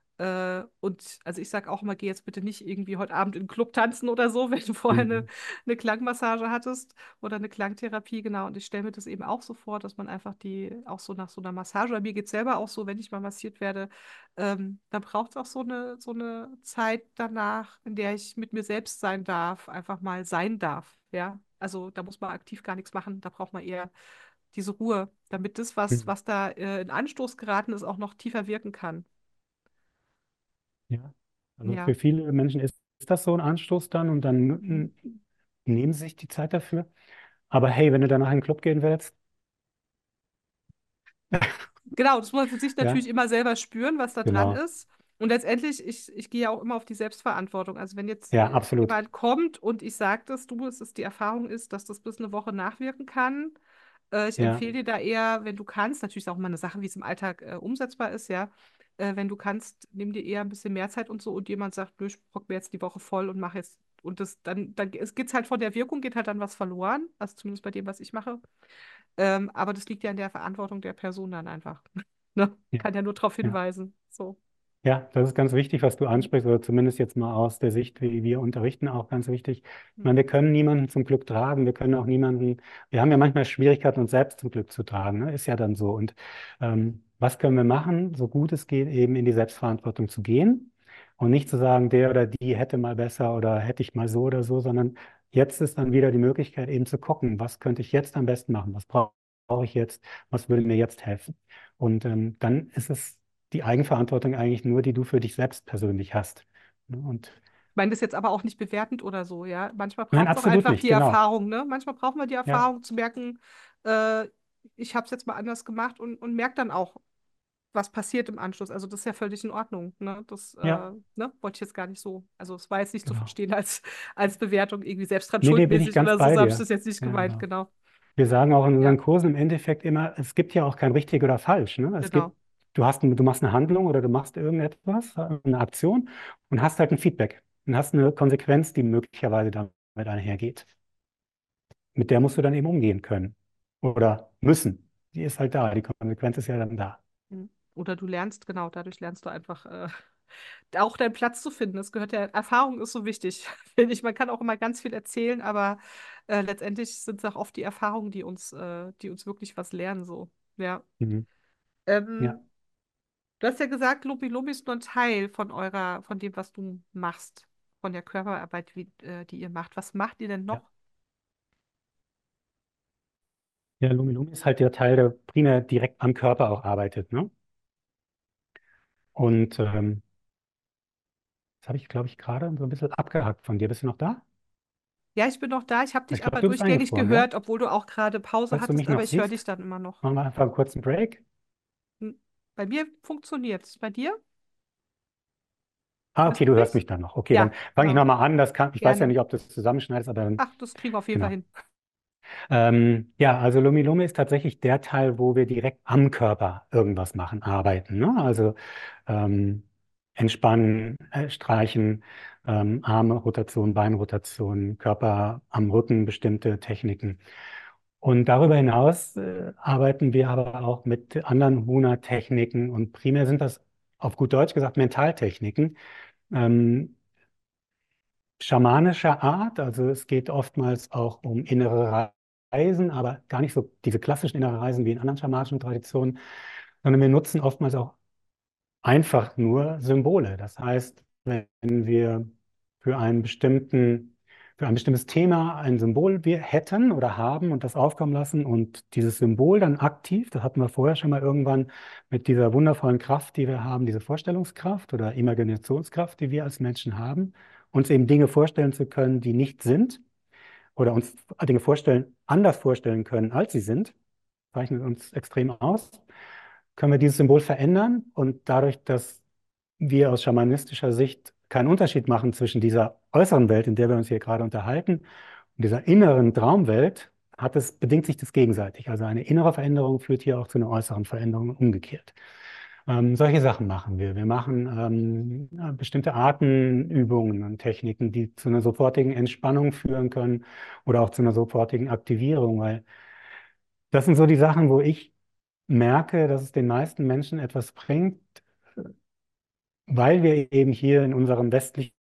Und also ich sage auch immer, geh jetzt bitte nicht irgendwie heute Abend in den Club tanzen oder so, wenn du vorher Hm. eine Klangmassage hattest oder eine Klangtherapie, genau. Und ich stelle mir das eben auch so vor, dass man einfach die auch so nach so einer Massage, oder mir geht es selber auch so, wenn ich mal massiert werde, da braucht es auch so eine Zeit danach, in der ich mit mir selbst sein darf, einfach mal sein darf. Ja, also da muss man aktiv gar nichts machen, da braucht man eher diese Ruhe, damit das, Hm. was da in Anstoß geraten ist, auch noch tiefer wirken kann. Ja. Also Ja. für viele Menschen ist das so ein Anstoß dann und dann Mhm. nehmen sie sich die Zeit dafür. Aber hey, wenn du danach in den Club gehen willst, Genau, das muss man für sich ja, natürlich immer selber spüren, was da dran genau. ist. Und letztendlich, ich gehe ja auch immer auf die Selbstverantwortung. Also wenn jetzt Ja, absolut. jemand kommt und ich sage das, die Erfahrung ist, dass das bis eine Woche nachwirken kann. Ich Ja, empfehle dir da eher, wenn du kannst, natürlich ist auch mal eine Sache, wie es im Alltag umsetzbar ist, ja. Wenn du kannst, nimm dir eher ein bisschen mehr Zeit und so und jemand sagt, nö, ich bock mir jetzt die Woche voll und mache jetzt, und das dann es geht's halt von der Wirkung, geht halt dann was verloren. Also zumindest bei dem, was ich mache. Aber das liegt ja in der Verantwortung der Person dann einfach. Ne? ja, Kann ja nur darauf ja. hinweisen. So. Ja, das ist ganz wichtig, was du Mhm. ansprichst, oder zumindest jetzt mal aus der Sicht, wie wir unterrichten, auch ganz wichtig. Ich Mhm. meine, wir können niemanden zum Glück tragen, wir können auch niemanden, wir haben ja manchmal Schwierigkeiten, uns selbst zum Glück zu tragen, ne? Ist ja dann so. Und was können wir machen, so gut es geht, eben in die Selbstverantwortung zu gehen und nicht zu sagen, der oder die hätte mal besser oder hätte ich mal so oder so, sondern jetzt ist dann wieder die Möglichkeit, eben zu gucken, was könnte ich jetzt am besten machen, was brauche ich jetzt, was würde mir jetzt helfen. Und dann ist es die Eigenverantwortung eigentlich nur, die du für dich selbst persönlich hast. Ne? Und Ich meine das jetzt aber auch nicht bewertend oder so, ja. Manchmal Nein, braucht es auch absolut einfach nicht, die genau. Erfahrung, ne? Manchmal brauchen wir die Ja, Erfahrung zu merken, äh, ich habe es jetzt mal anders gemacht und merke dann auch, was passiert im Anschluss. Also das ist ja völlig in Ordnung, ne? Das ja, ne? Wollte ich jetzt gar nicht so. Also es war jetzt nicht zu genau. verstehen als Bewertung, irgendwie selbst dran Nee, nee, bin ich schuldmäßig ganz oder so, bei so habe ich dir. das jetzt nicht Ja, gemeint, genau. genau. Wir sagen auch in Ja, unseren Kursen im Endeffekt immer, es gibt ja auch kein richtig oder falsch, ne? Es genau. gibt, du machst eine Handlung oder du machst irgendetwas, eine Aktion und hast halt ein Feedback und hast eine Konsequenz, die möglicherweise damit einhergeht. Mit der musst du dann eben umgehen können oder müssen. Die ist halt da, die Konsequenz ist ja dann da. Mhm. Oder du lernst, genau, dadurch lernst du einfach auch deinen Platz zu finden. Das gehört ja, Erfahrung ist so wichtig, finde ich. Man kann auch immer ganz viel erzählen, aber letztendlich sind es auch oft die Erfahrungen, die uns wirklich was lernen, so. Ja. Mhm. Ja. Ähm, Du hast ja gesagt, Lobi Lobi ist nur ein Teil von dem, was du machst, von der Körperarbeit, die ihr macht. Was macht ihr denn Ja. noch? Ja, Lumi Lumi ist halt der Teil, der primär direkt am Körper auch arbeitet, ne? Und das habe ich, glaube ich, gerade so ein bisschen abgehakt von dir. Bist du noch da? Ja, ich bin noch da. Ich habe Ich dich glaube, aber du bist durchgängig eingefroren, ja? gehört, obwohl du auch gerade Pause Falls du hattest, mich aber noch ich höre dich siehst, dann immer noch. machen wir einfach einen kurzen Break. Hm. Bei mir funktioniert es. Bei dir? Ah, Hörst okay, du du hörst mich? mich dann noch. Okay, dann Ja, fange ich genau. nochmal an. Ich weiß ja Gerne. nicht, ob du es zusammenschneidest, aber dann, Ach, das kriegen wir auf jeden Fall genau. hin. Ja, also Lumi Lumi ist tatsächlich der Teil, wo wir direkt am Körper irgendwas machen, arbeiten. Ne? Also ähm, entspannen, streichen, Armrotation, Beinrotation, Körper am Rücken, bestimmte Techniken. Und darüber hinaus arbeiten wir aber auch mit anderen Huna-Techniken und primär sind das auf gut Deutsch gesagt Mentaltechniken. Ähm, Schamanischer Art. Also es geht oftmals auch um innere Reisen, aber gar nicht so diese klassischen innere Reisen wie in anderen schamanischen Traditionen, sondern wir nutzen oftmals auch einfach nur Symbole. Das heißt, wenn wir für für ein bestimmtes Thema ein Symbol wir hätten oder haben und das aufkommen lassen und dieses Symbol dann aktiv, das hatten wir vorher schon mal irgendwann mit dieser wundervollen Kraft, die wir haben, diese Vorstellungskraft oder Imaginationskraft, die wir als Menschen haben, uns eben Dinge vorstellen zu können, die nicht sind oder uns Dinge anders vorstellen können, als sie sind, zeichnet uns extrem aus, können wir dieses Symbol verändern und dadurch, dass wir aus schamanistischer Sicht keinen Unterschied machen zwischen dieser äußeren Welt, in der wir uns hier gerade unterhalten, und dieser inneren Traumwelt, bedingt sich das gegenseitig. Also eine innere Veränderung führt hier auch zu einer äußeren Veränderung und umgekehrt. Solche Sachen machen wir. Wir machen ja, bestimmte Atemübungen und Techniken, die zu einer sofortigen Entspannung führen können oder auch zu einer sofortigen Aktivierung, weil das sind so die Sachen, wo ich merke, dass es den meisten Menschen etwas bringt, weil wir eben hier in unserem westlichen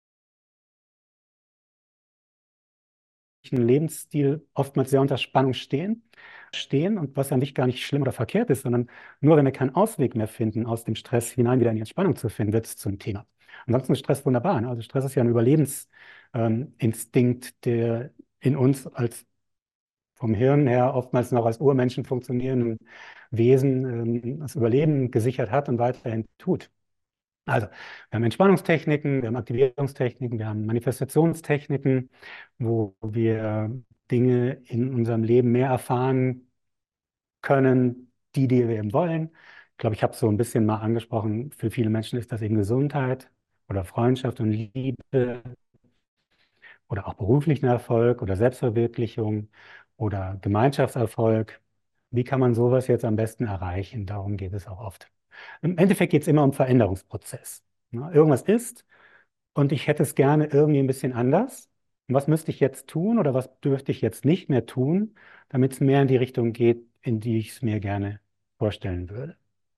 Lebensstil oftmals sehr unter Spannung stehen und was an sich gar nicht schlimm oder verkehrt ist, sondern nur wenn wir keinen Ausweg mehr finden, aus dem Stress hinein wieder in die Entspannung zu finden, wird es zum Thema. Ansonsten ist Stress wunderbar. Ne? Also Stress ist ja ein Überlebensinstinkt, der in uns als vom Hirn her oftmals noch als Urmenschen funktionierenden Wesen das Überleben gesichert hat und weiterhin tut. Also, wir haben Entspannungstechniken, wir haben Aktivierungstechniken, wir haben Manifestationstechniken, wo wir Dinge in unserem Leben mehr erfahren können, die wir eben wollen. Ich glaube, ich habe es so ein bisschen mal angesprochen, für viele Menschen ist das eben Gesundheit oder Freundschaft und Liebe oder auch beruflichen Erfolg oder Selbstverwirklichung oder Gemeinschaftserfolg. Wie kann man sowas jetzt am besten erreichen? Darum geht es auch oft. Im Endeffekt geht es immer um Veränderungsprozess. Ne? Irgendwas ist und ich hätte es gerne irgendwie ein bisschen anders. Und was müsste ich jetzt tun oder was dürfte ich jetzt nicht mehr tun, damit es mehr in die Richtung geht, in die ich es mir gerne vorstellen würde?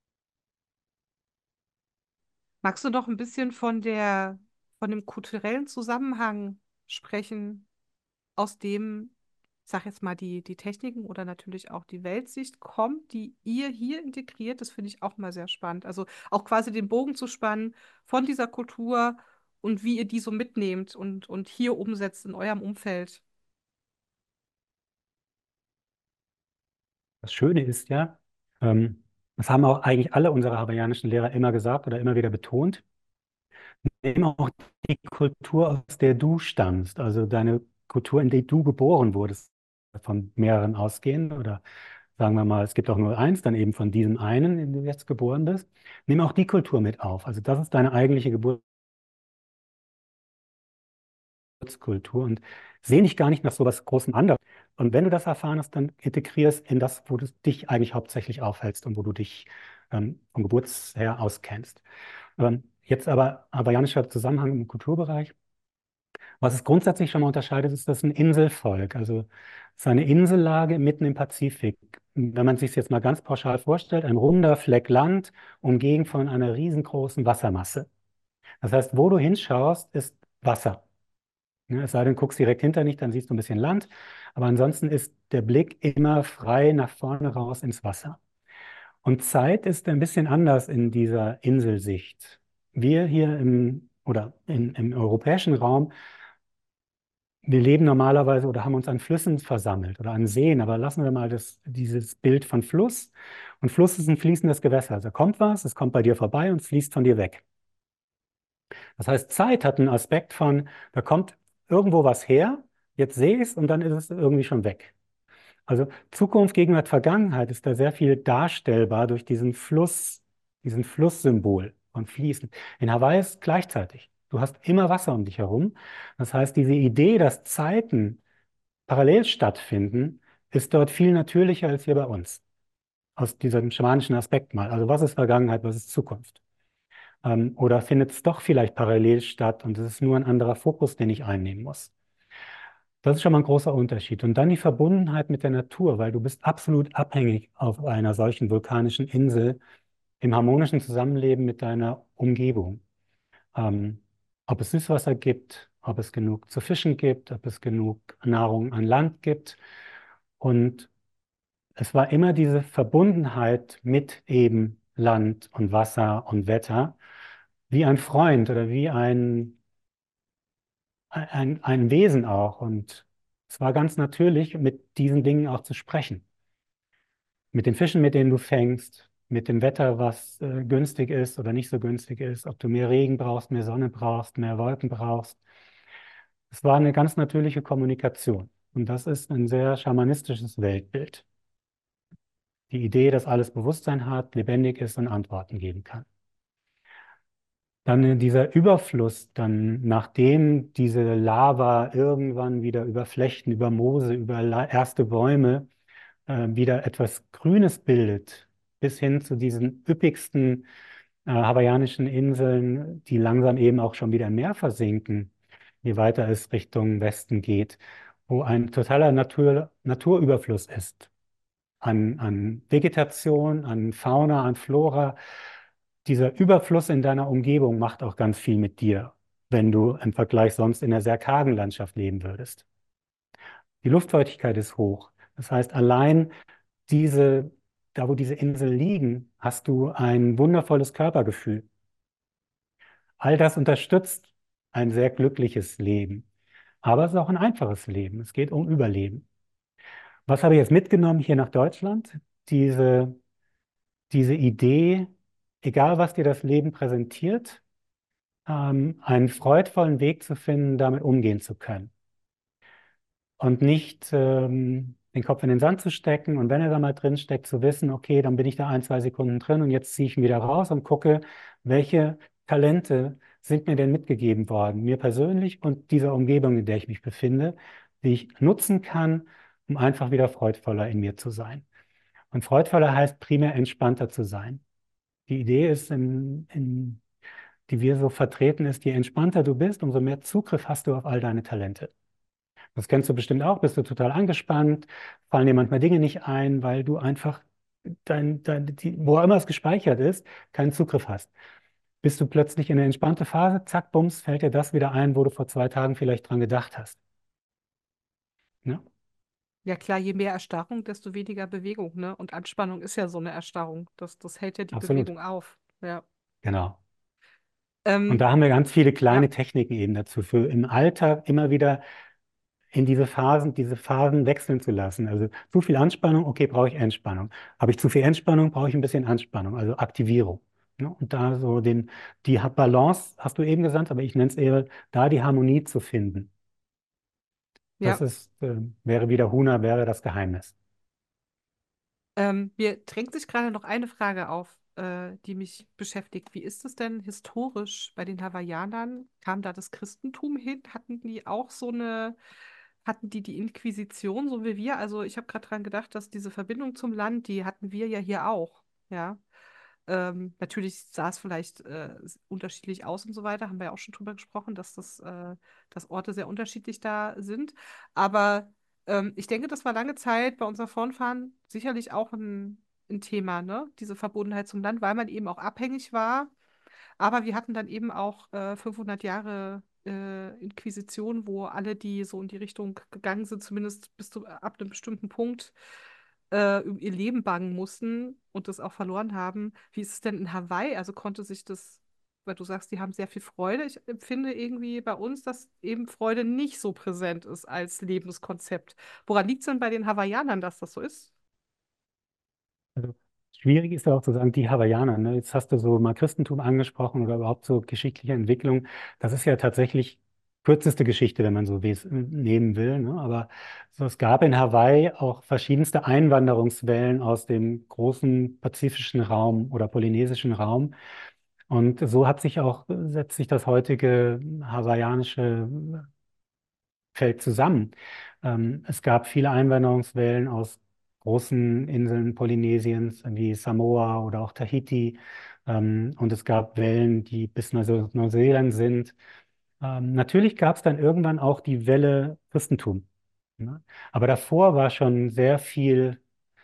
Magst du noch ein bisschen von dem kulturellen Zusammenhang sprechen, aus dem, ich sag jetzt mal, die Techniken oder natürlich auch die Weltsicht kommt, die ihr hier integriert? Das finde ich auch mal sehr spannend. Also auch quasi den Bogen zu spannen von dieser Kultur und wie ihr die so mitnehmt und hier umsetzt in eurem Umfeld. Das Schöne ist ja, das haben auch eigentlich alle unsere hawaiianischen Lehrer immer gesagt oder immer wieder betont, Nimm auch die Kultur, aus der du stammst, also deine Kultur, in der du geboren wurdest, von mehreren ausgehen oder sagen wir mal, es gibt auch nur eins, dann eben von diesem einen, in dem du jetzt geboren bist. Nimm auch die Kultur mit auf. Also das ist deine eigentliche Geburtskultur und seh dich gar nicht nach so was Großem anderem. Und wenn du das erfahren hast, dann integrierst in das, wo du dich eigentlich hauptsächlich aufhältst und wo du dich von Geburts her auskennst. Jetzt aber hawaiianischer Zusammenhang im Kulturbereich. Was es grundsätzlich schon mal unterscheidet, ist, dass es ein Inselvolk, also es ist eine Insellage mitten im Pazifik. Wenn man sich es jetzt mal ganz pauschal vorstellt, ein runder Fleck Land, umgeben von einer riesengroßen Wassermasse. Das heißt, wo du hinschaust, ist Wasser. Ja, es sei denn, du guckst direkt hinter dich, dann siehst du ein bisschen Land. Aber ansonsten ist der Blick immer frei nach vorne raus ins Wasser. Und Zeit ist ein bisschen anders in dieser Inselsicht. Wir hier im europäischen Raum, wir leben normalerweise oder haben uns an Flüssen versammelt oder an Seen, aber lassen wir mal dieses Bild von Fluss. Und Fluss ist ein fließendes Gewässer. Also da kommt was, es kommt bei dir vorbei und es fließt von dir weg. Das heißt, Zeit hat einen Aspekt von, da kommt irgendwo was her, jetzt sehe ich es und dann ist es irgendwie schon weg. Also Zukunft, Gegenwart, Vergangenheit ist da sehr viel darstellbar durch diesen Flusssymbol von Fließen. In Hawaii ist es gleichzeitig. Du hast immer Wasser um dich herum. Das heißt, diese Idee, dass Zeiten parallel stattfinden, ist dort viel natürlicher als hier bei uns. Aus diesem schamanischen Aspekt mal. Also was ist Vergangenheit, was ist Zukunft? Oder findet es doch vielleicht parallel statt und es ist nur ein anderer Fokus, den ich einnehmen muss? Das ist schon mal ein großer Unterschied. Und dann die Verbundenheit mit der Natur, weil du bist absolut abhängig auf einer solchen vulkanischen Insel im harmonischen Zusammenleben mit deiner Umgebung. Ähm, Ob es Süßwasser gibt, ob es genug zu fischen gibt, ob es genug Nahrung an Land gibt. Und es war immer diese Verbundenheit mit eben Land und Wasser und Wetter, wie ein Freund oder wie ein Wesen auch. Und es war ganz natürlich, mit diesen Dingen auch zu sprechen. Mit den Fischen, mit denen du fängst, mit dem Wetter, was günstig ist oder nicht so günstig ist, ob du mehr Regen brauchst, mehr Sonne brauchst, mehr Wolken brauchst. Es war eine ganz natürliche Kommunikation. Und das ist ein sehr schamanistisches Weltbild. Die Idee, dass alles Bewusstsein hat, lebendig ist und Antworten geben kann. Dann dieser Überfluss, dann nachdem diese Lava irgendwann wieder über Flechten, über Moose, über erste Bäume wieder etwas Grünes bildet, bis hin zu diesen üppigsten hawaiianischen Inseln, die langsam eben auch schon wieder im Meer versinken, je weiter es Richtung Westen geht, wo ein totaler Naturüberfluss ist an Vegetation, an Fauna, an Flora. Dieser Überfluss in deiner Umgebung macht auch ganz viel mit dir, wenn du im Vergleich sonst in einer sehr kargen Landschaft leben würdest. Die Luftfeuchtigkeit ist hoch. Das heißt, allein da wo diese Inseln liegen, hast du ein wundervolles Körpergefühl. All das unterstützt ein sehr glückliches Leben. Aber es ist auch ein einfaches Leben. Es geht um Überleben. Was habe ich jetzt mitgenommen hier nach Deutschland? Diese Idee, egal was dir das Leben präsentiert, einen freudvollen Weg zu finden, damit umgehen zu können. Und nicht den Kopf in den Sand zu stecken und wenn er da mal drin steckt, zu wissen, okay, dann bin ich da 1, 2 Sekunden drin und jetzt ziehe ich ihn wieder raus und gucke, welche Talente sind mir denn mitgegeben worden, mir persönlich und dieser Umgebung, in der ich mich befinde, die ich nutzen kann, um einfach wieder freudvoller in mir zu sein. Und freudvoller heißt primär entspannter zu sein. Die Idee ist, die wir so vertreten, ist, je entspannter du bist, umso mehr Zugriff hast du auf all deine Talente. Das kennst du bestimmt auch, bist du total angespannt, fallen dir manchmal Dinge nicht ein, weil du einfach wo auch immer es gespeichert ist, keinen Zugriff hast. Bist du plötzlich in eine entspannte Phase, zack, bums, fällt dir das wieder ein, wo du vor 2 Tagen vielleicht dran gedacht hast. Ja, Ja klar, je mehr Erstarrung, desto weniger Bewegung, ne? Und Anspannung ist ja so eine Erstarrung. Das hält ja die absolut, Bewegung auf. Ja. genau. Und Ähm, da haben wir ganz viele ja, kleine Techniken eben dazu, für im Alltag immer wieder in diese Phasen wechseln zu lassen. Also zu viel Anspannung, okay, brauche ich Entspannung. Habe ich zu viel Entspannung, brauche ich ein bisschen Anspannung, also Aktivierung. Ne? Und da so die Balance hast du eben gesagt, aber ich nenne es eher, da die Harmonie zu finden. Das Ja. ist, wäre wieder Huna, wäre das Geheimnis. Mir drängt sich gerade noch eine Frage auf, die mich beschäftigt. Wie ist es denn historisch bei den Hawaiianern? Kam da das Christentum hin? Hatten die die Inquisition, so wie wir? Also ich habe gerade dran gedacht, dass diese Verbindung zum Land, die hatten wir ja hier auch. Ja. Natürlich sah es vielleicht unterschiedlich aus und so weiter, haben wir ja auch schon drüber gesprochen, dass Orte sehr unterschiedlich da sind. Aber ich denke, das war lange Zeit bei unseren Vorfahren sicherlich auch ein Thema, ne? Diese Verbundenheit zum Land, weil man eben auch abhängig war. Aber wir hatten dann eben auch 500 Jahre Inquisition, wo alle, die so in die Richtung gegangen sind, zumindest ab einem bestimmten Punkt, um ihr Leben bangen mussten und das auch verloren haben. Wie ist es denn in Hawaii? Also konnte sich das, weil du sagst, die haben sehr viel Freude. Ich empfinde irgendwie bei uns, dass eben Freude nicht so präsent ist als Lebenskonzept. Woran liegt es denn bei den Hawaiianern, dass das so ist? Also schwierig ist ja auch zu sagen, die Hawaiianer, ne? Jetzt hast du so mal Christentum angesprochen oder überhaupt so geschichtliche Entwicklung. Das ist ja tatsächlich kürzeste Geschichte, wenn man so nehmen will, ne? Aber so, es gab in Hawaii auch verschiedenste Einwanderungswellen aus dem großen pazifischen Raum oder polynesischen Raum. Und so setzt sich das heutige hawaiianische Feld zusammen. Es gab viele Einwanderungswellen aus großen Inseln Polynesiens, wie Samoa oder auch Tahiti. Und es gab Wellen, die bis nach Neuseeland sind. Natürlich gab es dann irgendwann auch die Welle Christentum. Ne? Aber davor war schon sehr viel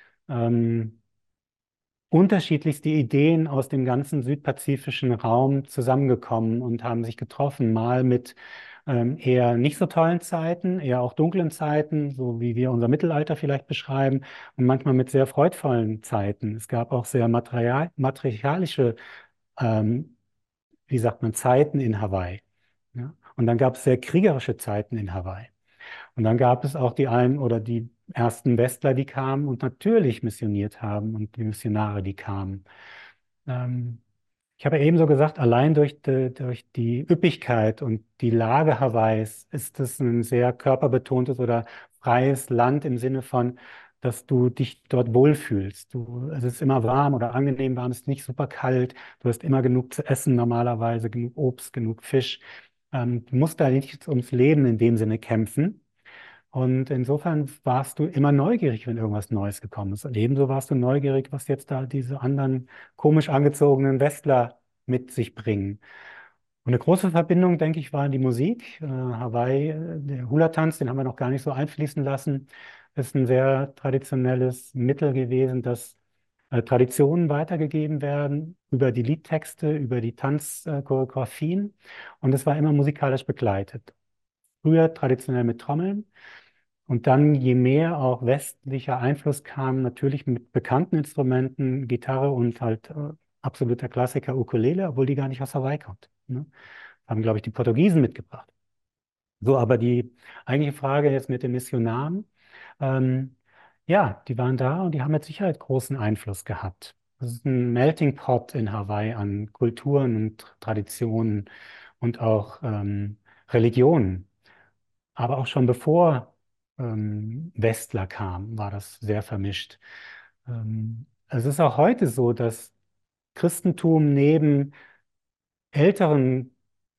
ähm, unterschiedlichste Ideen aus dem ganzen südpazifischen Raum zusammengekommen und haben sich getroffen, mal mit eher nicht so tollen Zeiten, eher auch dunklen Zeiten, so wie wir unser Mittelalter vielleicht beschreiben, und manchmal mit sehr freudvollen Zeiten. Es gab auch sehr materialische, ähm, wie sagt man, Zeiten in Hawaii. Ja? Und dann gab es sehr kriegerische Zeiten in Hawaii. Und dann gab es auch die einen oder die ersten Westler, die kamen und natürlich missioniert haben und die Missionare, die kamen. Ähm, Ich habe ja ebenso gesagt, allein durch die Üppigkeit und die Lage Hawaiis ist es ein sehr körperbetontes oder freies Land im Sinne von, dass du dich dort wohlfühlst. Es ist immer warm oder angenehm warm, es ist nicht super kalt. Du hast immer genug zu essen normalerweise, genug Obst, genug Fisch. Du musst da nicht ums Leben in dem Sinne kämpfen. Und insofern warst du immer neugierig, wenn irgendwas Neues gekommen ist. Und ebenso warst du neugierig, was jetzt da diese anderen komisch angezogenen Westler mit sich bringen. Und eine große Verbindung, denke ich, war die Musik. Hawaii, der Hula-Tanz, den haben wir noch gar nicht so einfließen lassen, ist ein sehr traditionelles Mittel gewesen, dass Traditionen weitergegeben werden über die Liedtexte, über die Tanzchoreografien. Und es war immer musikalisch begleitet. Früher traditionell mit Trommeln. Und dann, je mehr auch westlicher Einfluss kam, natürlich mit bekannten Instrumenten, Gitarre und halt absoluter Klassiker Ukulele, obwohl die gar nicht aus Hawaii kommt. Ne? Haben, glaube ich, die Portugiesen mitgebracht. So, aber die eigentliche Frage jetzt mit den Missionaren, ähm, ja, die waren da und die haben mit Sicherheit großen Einfluss gehabt. Das ist ein Melting Pot in Hawaii an Kulturen und Traditionen und auch Religionen. Aber auch schon bevor Westler kamen, war das sehr vermischt. Es ist auch heute so, dass Christentum neben älteren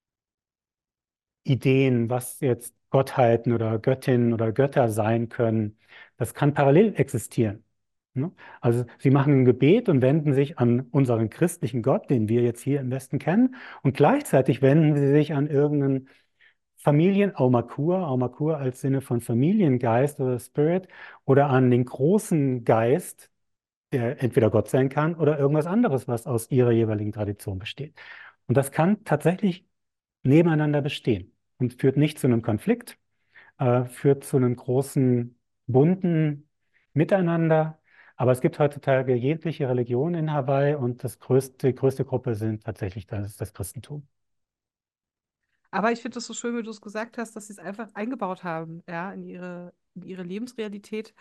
Ideen, was jetzt Gottheiten oder Göttinnen oder Götter sein können, das kann parallel existieren. Ne? Also sie machen ein Gebet und wenden sich an unseren christlichen Gott, den wir jetzt hier im Westen kennen, und gleichzeitig wenden sie sich an irgendeinen Familien, Aumakur als Sinne von Familiengeist oder Spirit oder an den großen Geist, der entweder Gott sein kann oder irgendwas anderes, was aus ihrer jeweiligen Tradition besteht. Und das kann tatsächlich nebeneinander bestehen und führt nicht zu einem Konflikt, führt zu einem großen, bunten Miteinander. Aber es gibt heutzutage jegliche Religion in Hawaii und die größte Gruppe sind tatsächlich das Christentum. Aber ich finde es so schön, wie du es gesagt hast, dass sie es einfach eingebaut haben, ja, in ihre Lebensrealität.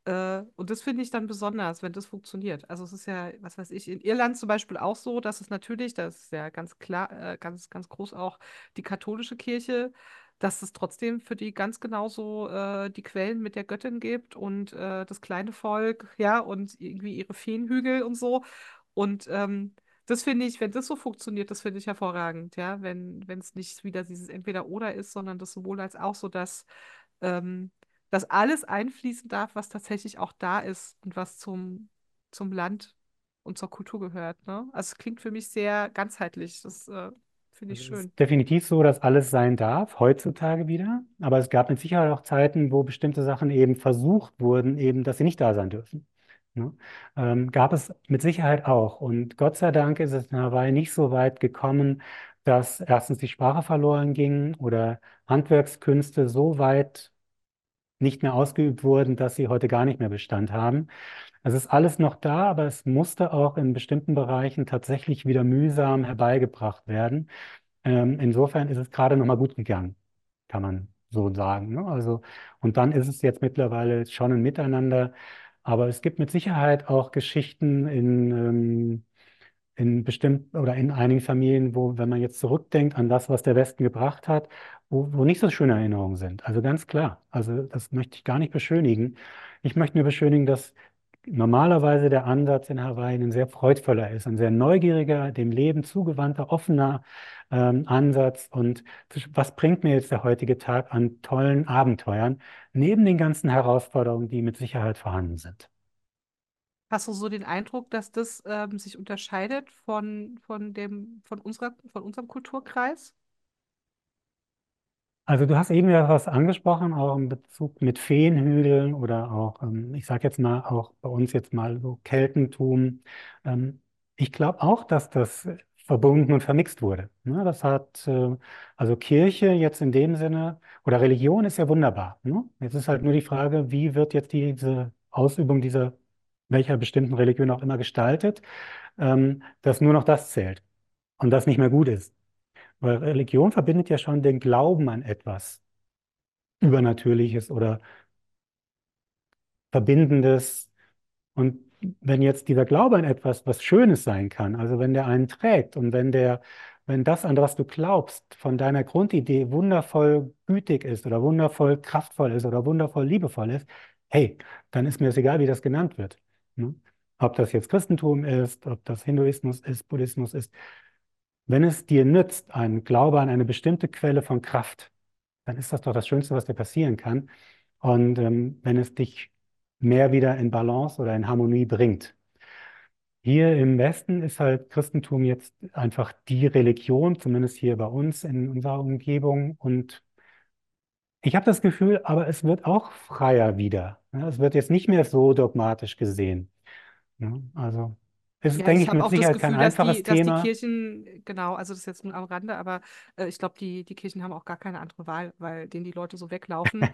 Und das finde ich dann besonders, wenn das funktioniert. Also es ist ja, was weiß ich, in Irland zum Beispiel auch so, dass es natürlich, das ist ja ganz klar, ganz, ganz groß auch die katholische Kirche, dass es trotzdem für die ganz genauso die Quellen mit der Göttin gibt und das kleine Volk, ja, und irgendwie ihre Feenhügel und so. Und das finde ich, wenn das so funktioniert, das finde ich hervorragend, ja, wenn es nicht wieder dieses Entweder-Oder ist, sondern das sowohl als auch so, ähm, dass alles einfließen darf, was tatsächlich auch da ist und was zum Land und zur Kultur gehört, ne? Also es klingt für mich sehr ganzheitlich. Das finde ich Also es schön. ist definitiv so, dass alles sein darf, heutzutage wieder. Aber es gab mit Sicherheit auch Zeiten, wo bestimmte Sachen eben versucht wurden, eben, dass sie nicht da sein dürfen. Ne? Gab es mit Sicherheit auch. Und Gott sei Dank ist es in Hawaii nicht so weit gekommen, dass erstens die Sprache verloren ging oder Handwerkskünste so weit nicht mehr ausgeübt wurden, dass sie heute gar nicht mehr Bestand haben. Es ist alles noch da, aber es musste auch in bestimmten Bereichen tatsächlich wieder mühsam herbeigebracht werden. Insofern ist es gerade noch mal gut gegangen, kann man so sagen. Ne? Also, und dann ist es jetzt mittlerweile schon ein Miteinander. Aber es gibt mit Sicherheit auch Geschichten in bestimmten oder in einigen Familien, wo, wenn man jetzt zurückdenkt an das, was der Westen gebracht hat, wo nicht so schöne Erinnerungen sind. Also ganz klar. Also das möchte ich gar nicht beschönigen. Ich möchte nur beschönigen, dass normalerweise der Ansatz in Hawaii ein sehr freudvoller ist, ein sehr neugieriger, dem Leben zugewandter, offener Ansatz. Und was bringt mir jetzt der heutige Tag an tollen Abenteuern, neben den ganzen Herausforderungen, die mit Sicherheit vorhanden sind? Hast du so den Eindruck, dass das sich unterscheidet von unserem Kulturkreis? Also du hast eben ja was angesprochen, auch in Bezug mit Feenhügeln oder auch, ich sage jetzt mal, auch bei uns jetzt mal so Keltentum. Ähm, Ich glaube auch, dass das verbunden und vermixt wurde. Ne? Also Kirche jetzt in dem Sinne, oder Religion ist ja wunderbar. Ne? Jetzt ist halt nur die Frage, wie wird jetzt diese Ausübung welcher bestimmten Religion auch immer gestaltet, dass nur noch das zählt und das nicht mehr gut ist. Weil Religion verbindet ja schon den Glauben an etwas Übernatürliches oder Verbindendes. Und wenn jetzt dieser Glaube an etwas, was Schönes sein kann, also wenn der einen trägt und wenn das, an was du glaubst, von deiner Grundidee wundervoll gütig ist oder wundervoll kraftvoll ist oder wundervoll liebevoll ist, hey, dann ist mir es egal, wie das genannt wird. Ne? Ob das jetzt Christentum ist, ob das Hinduismus ist, Buddhismus ist. Wenn es dir nützt, ein Glaube an eine bestimmte Quelle von Kraft, dann ist das doch das Schönste, was dir passieren kann. Und wenn es dich mehr wieder in Balance oder in Harmonie bringt. Hier im Westen ist halt Christentum jetzt einfach die Religion, zumindest hier bei uns in unserer Umgebung. Und ich habe das Gefühl, aber es wird auch freier wieder. Ne? Es wird jetzt nicht mehr so dogmatisch gesehen. Ne? Also es ist, Ja, denke ich ich, habe mit auch das Sicherheit kein Gefühl, einfaches dass die Thema. Kirchen, genau, also das ist jetzt nur am Rande, aber ich glaube, die Kirchen haben auch gar keine andere Wahl, weil denen die Leute so weglaufen,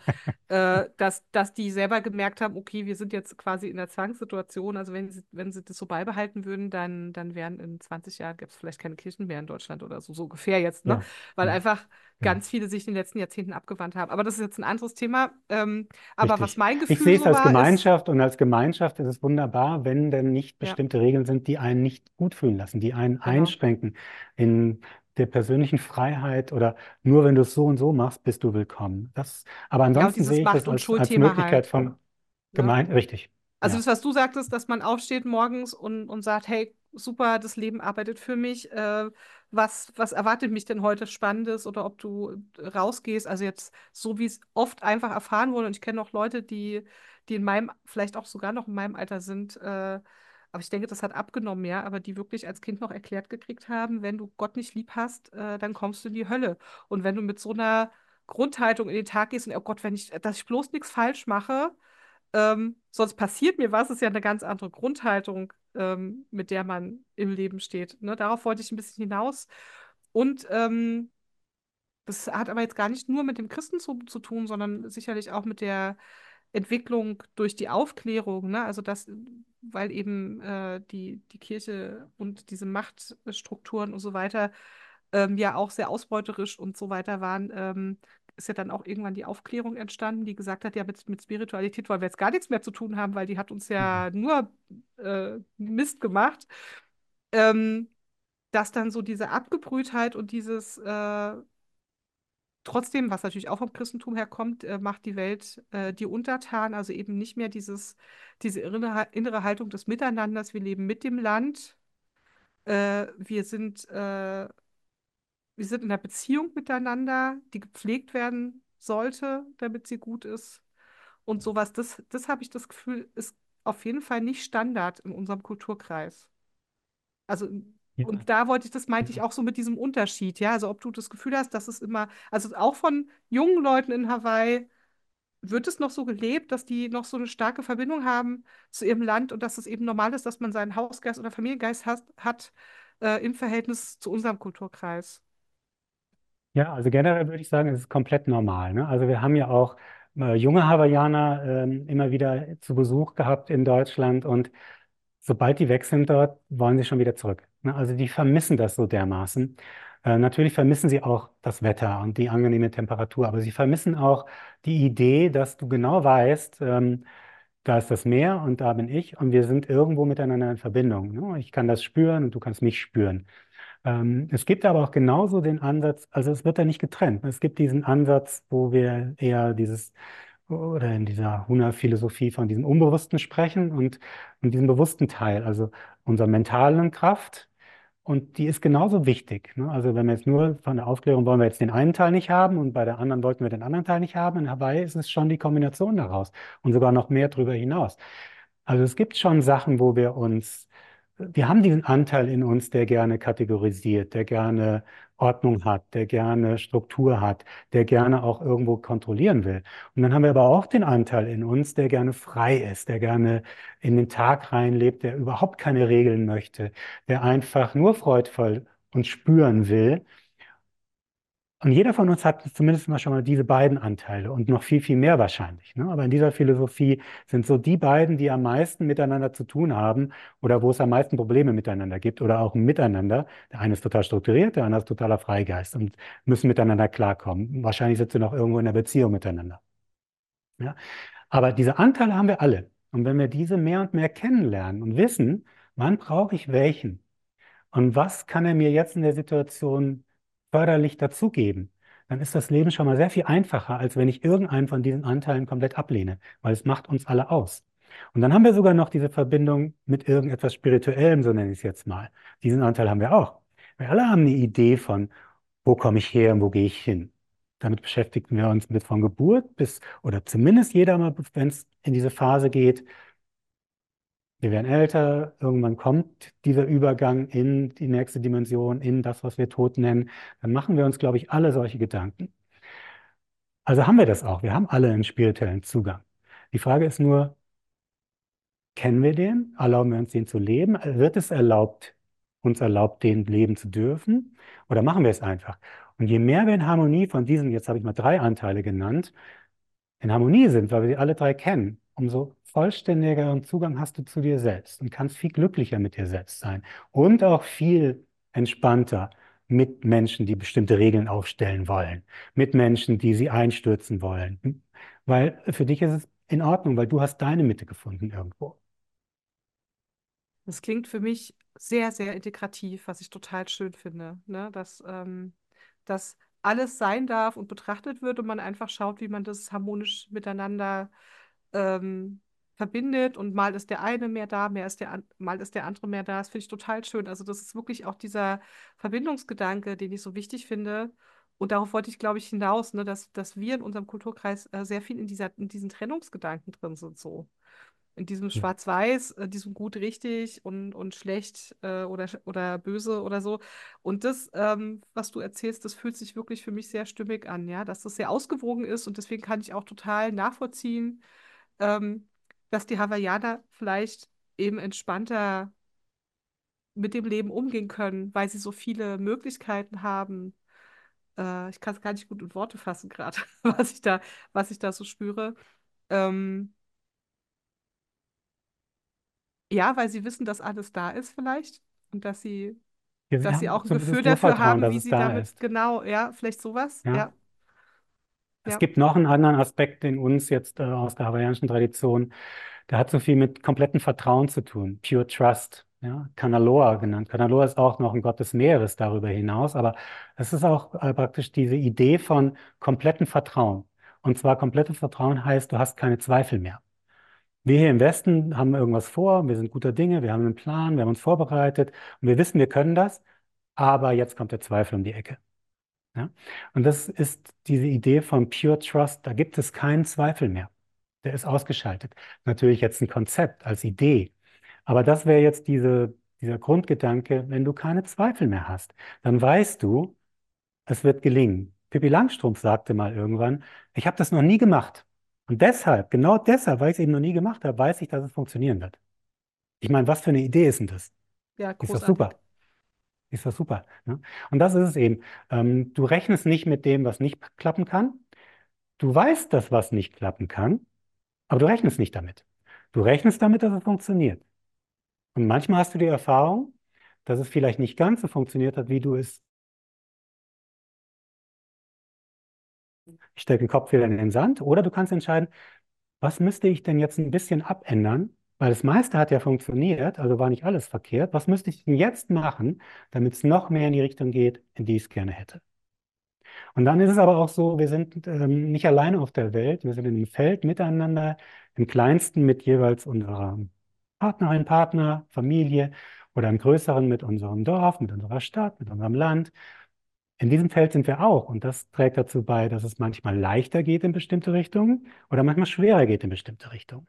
dass die selber gemerkt haben, okay, wir sind jetzt quasi in der Zwangssituation, also wenn sie das so beibehalten würden, dann wären in 20 Jahren, gäbe es vielleicht keine Kirchen mehr in Deutschland oder so, so ungefähr jetzt, ne? Ja, Weil ja, einfach genau. ganz viele sich in den letzten Jahrzehnten abgewandt haben. Aber das ist jetzt ein anderes Thema. Aber was Richtig. mein Ich Gefühl sehe es so als war, ist, Gemeinschaft und als Gemeinschaft ist es wunderbar, wenn denn nicht ja, bestimmte Regeln sind, die einen nicht gut fühlen lassen, die einen genau. einschränken in der persönlichen Freiheit oder nur wenn du es so und so machst, bist du willkommen. Aber Ja, und ansonsten dieses sehe ich das Macht- und als Schuldthema Möglichkeit halt. von Ne? Richtig. Also Ja, das, was du sagtest, dass man aufsteht morgens und sagt, hey, super, das Leben arbeitet für mich. Was erwartet mich denn heute Spannendes? Oder ob du rausgehst, also jetzt so wie es oft einfach erfahren wurde. Und ich kenne auch Leute, die in meinem, vielleicht auch sogar noch in meinem Alter sind, aber ich denke, das hat abgenommen, ja, aber die wirklich als Kind noch erklärt gekriegt haben, wenn du Gott nicht lieb hast, dann kommst du in die Hölle. Und wenn du mit so einer Grundhaltung in den Tag gehst und, oh Gott, dass ich bloß nichts falsch mache, sonst passiert mir was, ist ja eine ganz andere Grundhaltung, mit der man im Leben steht. Ne? Darauf wollte ich ein bisschen hinaus. Und das hat aber jetzt gar nicht nur mit dem Christentum zu tun, sondern sicherlich auch mit der Entwicklung durch die Aufklärung. Ne? Also das, weil eben die Kirche und diese Machtstrukturen und so weiter ja auch sehr ausbeuterisch und so weiter waren, ist ja dann auch irgendwann die Aufklärung entstanden, die gesagt hat, ja, mit Spiritualität wollen wir jetzt gar nichts mehr zu tun haben, weil die hat uns Mhm. ja nur Mist gemacht. Ähm, dass dann so diese Abgebrühtheit und dieses trotzdem, was natürlich auch vom Christentum herkommt, macht die Welt die untertan, also eben nicht mehr diese innere Haltung des Miteinanders. Wir leben mit dem Land, äh, wir sind, äh, wir sind in einer Beziehung miteinander, die gepflegt werden sollte, damit sie gut ist. Und sowas, das habe ich das Gefühl, ist auf jeden Fall nicht Standard in unserem Kulturkreis. Also, Ja. und da meinte ich auch so mit diesem Unterschied, ja. Also ob du das Gefühl hast, dass es immer, also auch von jungen Leuten in Hawaii wird es noch so gelebt, dass die noch so eine starke Verbindung haben zu ihrem Land und dass es eben normal ist, dass man seinen Hausgeist oder Familiengeist hat im Verhältnis zu unserem Kulturkreis. Ja, also generell würde ich sagen, es ist komplett normal. Ne? Also wir haben ja auch junge Hawaiianer immer wieder zu Besuch gehabt in Deutschland und sobald die weg sind dort, wollen sie schon wieder zurück. Ne? Also die vermissen das so dermaßen. Natürlich vermissen sie auch das Wetter und die angenehme Temperatur, aber sie vermissen auch die Idee, dass du genau weißt, da ist das Meer und da bin ich und wir sind irgendwo miteinander in Verbindung. Ne? Ich kann das spüren und du kannst mich spüren. Es gibt aber auch genauso den Ansatz, also es wird da nicht getrennt. Es gibt diesen Ansatz, wo wir eher oder in dieser Huna-Philosophie von diesem Unbewussten sprechen und diesem bewussten Teil, also unserer mentalen Kraft. Und die ist genauso wichtig. Ne? Also wenn wir jetzt nur von der Aufklärung wollen wir jetzt den einen Teil nicht haben und bei der anderen wollten wir den anderen Teil nicht haben. In Hawaii ist es schon die Kombination daraus und sogar noch mehr darüber hinaus. Also es gibt schon Sachen, wir haben diesen Anteil in uns, der gerne kategorisiert, der gerne Ordnung hat, der gerne Struktur hat, der gerne auch irgendwo kontrollieren will. Und dann haben wir aber auch den Anteil in uns, der gerne frei ist, der gerne in den Tag reinlebt, der überhaupt keine Regeln möchte, der einfach nur freudvoll uns spüren will. Und jeder von uns hat zumindest mal schon mal diese beiden Anteile und noch viel, viel mehr wahrscheinlich. Ne? Aber in dieser Philosophie sind so die beiden, die am meisten miteinander zu tun haben oder wo es am meisten Probleme miteinander gibt oder auch miteinander. Der eine ist total strukturiert, der andere ist totaler Freigeist und müssen miteinander klarkommen. Wahrscheinlich sind sie noch irgendwo in einer Beziehung miteinander. Ja? Aber diese Anteile haben wir alle. Und wenn wir diese mehr und mehr kennenlernen und wissen, wann brauche ich welchen, und was kann er mir jetzt in der Situation förderlich dazugeben? Dann ist das Leben schon mal sehr viel einfacher, als wenn ich irgendeinen von diesen Anteilen komplett ablehne, weil es macht uns alle aus. Und dann haben wir sogar noch diese Verbindung mit irgendetwas Spirituellem, so nenne ich es jetzt mal. Diesen Anteil haben wir auch. Wir alle haben eine Idee von, wo komme ich her und wo gehe ich hin. Damit beschäftigen wir uns mit von Geburt bis, oder zumindest jeder mal, wenn es in diese Phase geht, wir werden älter, irgendwann kommt dieser Übergang in die nächste Dimension, in das, was wir Tod nennen. Dann machen wir uns, glaube ich, alle solche Gedanken. Also haben wir das auch. Wir haben alle einen spirituellen Zugang. Die Frage ist nur, kennen wir den? Erlauben wir uns, den zu leben? Wird es erlaubt, uns erlaubt, den leben zu dürfen? Oder machen wir es einfach? Und je mehr wir in Harmonie von diesen, jetzt habe ich mal 3 Anteile genannt, in Harmonie sind, weil wir sie alle 3 kennen, umso vollständigeren Zugang hast du zu dir selbst und kannst viel glücklicher mit dir selbst sein und auch viel entspannter mit Menschen, die bestimmte Regeln aufstellen wollen, mit Menschen, die sie einstürzen wollen. Weil für dich ist es in Ordnung, weil du hast deine Mitte gefunden irgendwo. Das klingt für mich sehr, sehr integrativ, was ich total schön finde, ne? Dass alles sein darf und betrachtet wird und man einfach schaut, wie man das harmonisch miteinander ähm, verbindet und mal ist der eine mehr da, mal ist der andere mehr da. Das finde ich total schön. Also das ist wirklich auch dieser Verbindungsgedanke, den ich so wichtig finde. Und darauf wollte ich, glaube ich, hinaus, ne, dass wir in unserem Kulturkreis sehr viel in diesen Trennungsgedanken drin sind, so in diesem Ja. Schwarz-Weiß, diesem gut richtig und schlecht oder böse oder so. Und das, was du erzählst, das fühlt sich wirklich für mich sehr stimmig an, ja, dass das sehr ausgewogen ist und deswegen kann ich auch total nachvollziehen, ähm, dass die Hawaiianer vielleicht eben entspannter mit dem Leben umgehen können, weil sie so viele Möglichkeiten haben. Ich kann es gar nicht gut in Worte fassen gerade, was ich da so spüre. Ähm, Ja, weil sie wissen, dass alles da ist vielleicht und Wir dass sie haben auch ein so dieses Gefühl dafür Urvertrauen, haben, dass wie es sie da damit, ist. genau, ja, vielleicht sowas, Ja. ja. Es Ja, gibt noch einen anderen Aspekt in uns jetzt aus der hawaiianischen Tradition, der hat so viel mit komplettem Vertrauen zu tun, Pure Trust, ja, Kanaloa genannt. Kanaloa ist auch noch ein Gott des Meeres darüber hinaus, aber es ist auch praktisch diese Idee von komplettem Vertrauen. Und zwar komplettes Vertrauen heißt, du hast keine Zweifel mehr. Wir hier im Westen haben irgendwas vor, wir sind guter Dinge, wir haben einen Plan, wir haben uns vorbereitet und wir wissen, wir können das, aber jetzt kommt der Zweifel um die Ecke. Ja? Und das ist diese Idee von Pure Trust, da gibt es keinen Zweifel mehr. Der ist ausgeschaltet. Natürlich jetzt ein Konzept als Idee, aber das wäre jetzt dieser Grundgedanke, wenn du keine Zweifel mehr hast, dann weißt du, es wird gelingen. Pippi Langstrumpf sagte mal irgendwann, ich habe das noch nie gemacht. Und deshalb, genau deshalb, weil ich es eben noch nie gemacht habe, weiß ich, dass es funktionieren wird. Ich meine, was für eine Idee ist denn das? ja, Ist das großartig. super? Ist das super, ne? Und das ist es eben. Du rechnest nicht mit dem, was nicht klappen kann. Du weißt, dass was nicht klappen kann, aber du rechnest nicht damit. Du rechnest damit, dass es funktioniert. Und manchmal hast du die Erfahrung, dass es vielleicht nicht ganz so funktioniert hat, wie du es. Ich stecke den Kopf wieder in den Sand. Oder du kannst entscheiden, was müsste ich denn jetzt ein bisschen abändern? Weil das meiste hat ja funktioniert, also war nicht alles verkehrt. Was müsste ich denn jetzt machen, damit es noch mehr in die Richtung geht, in die ich es gerne hätte? Und dann ist es aber auch so, wir sind nicht alleine auf der Welt, wir sind in einem Feld miteinander, im Kleinsten mit jeweils unserer Partnerin, Partner, Familie oder im Größeren mit unserem Dorf, mit unserer Stadt, mit unserem Land. In diesem Feld sind wir auch und das trägt dazu bei, dass es manchmal leichter geht in bestimmte Richtungen oder manchmal schwerer geht in bestimmte Richtungen.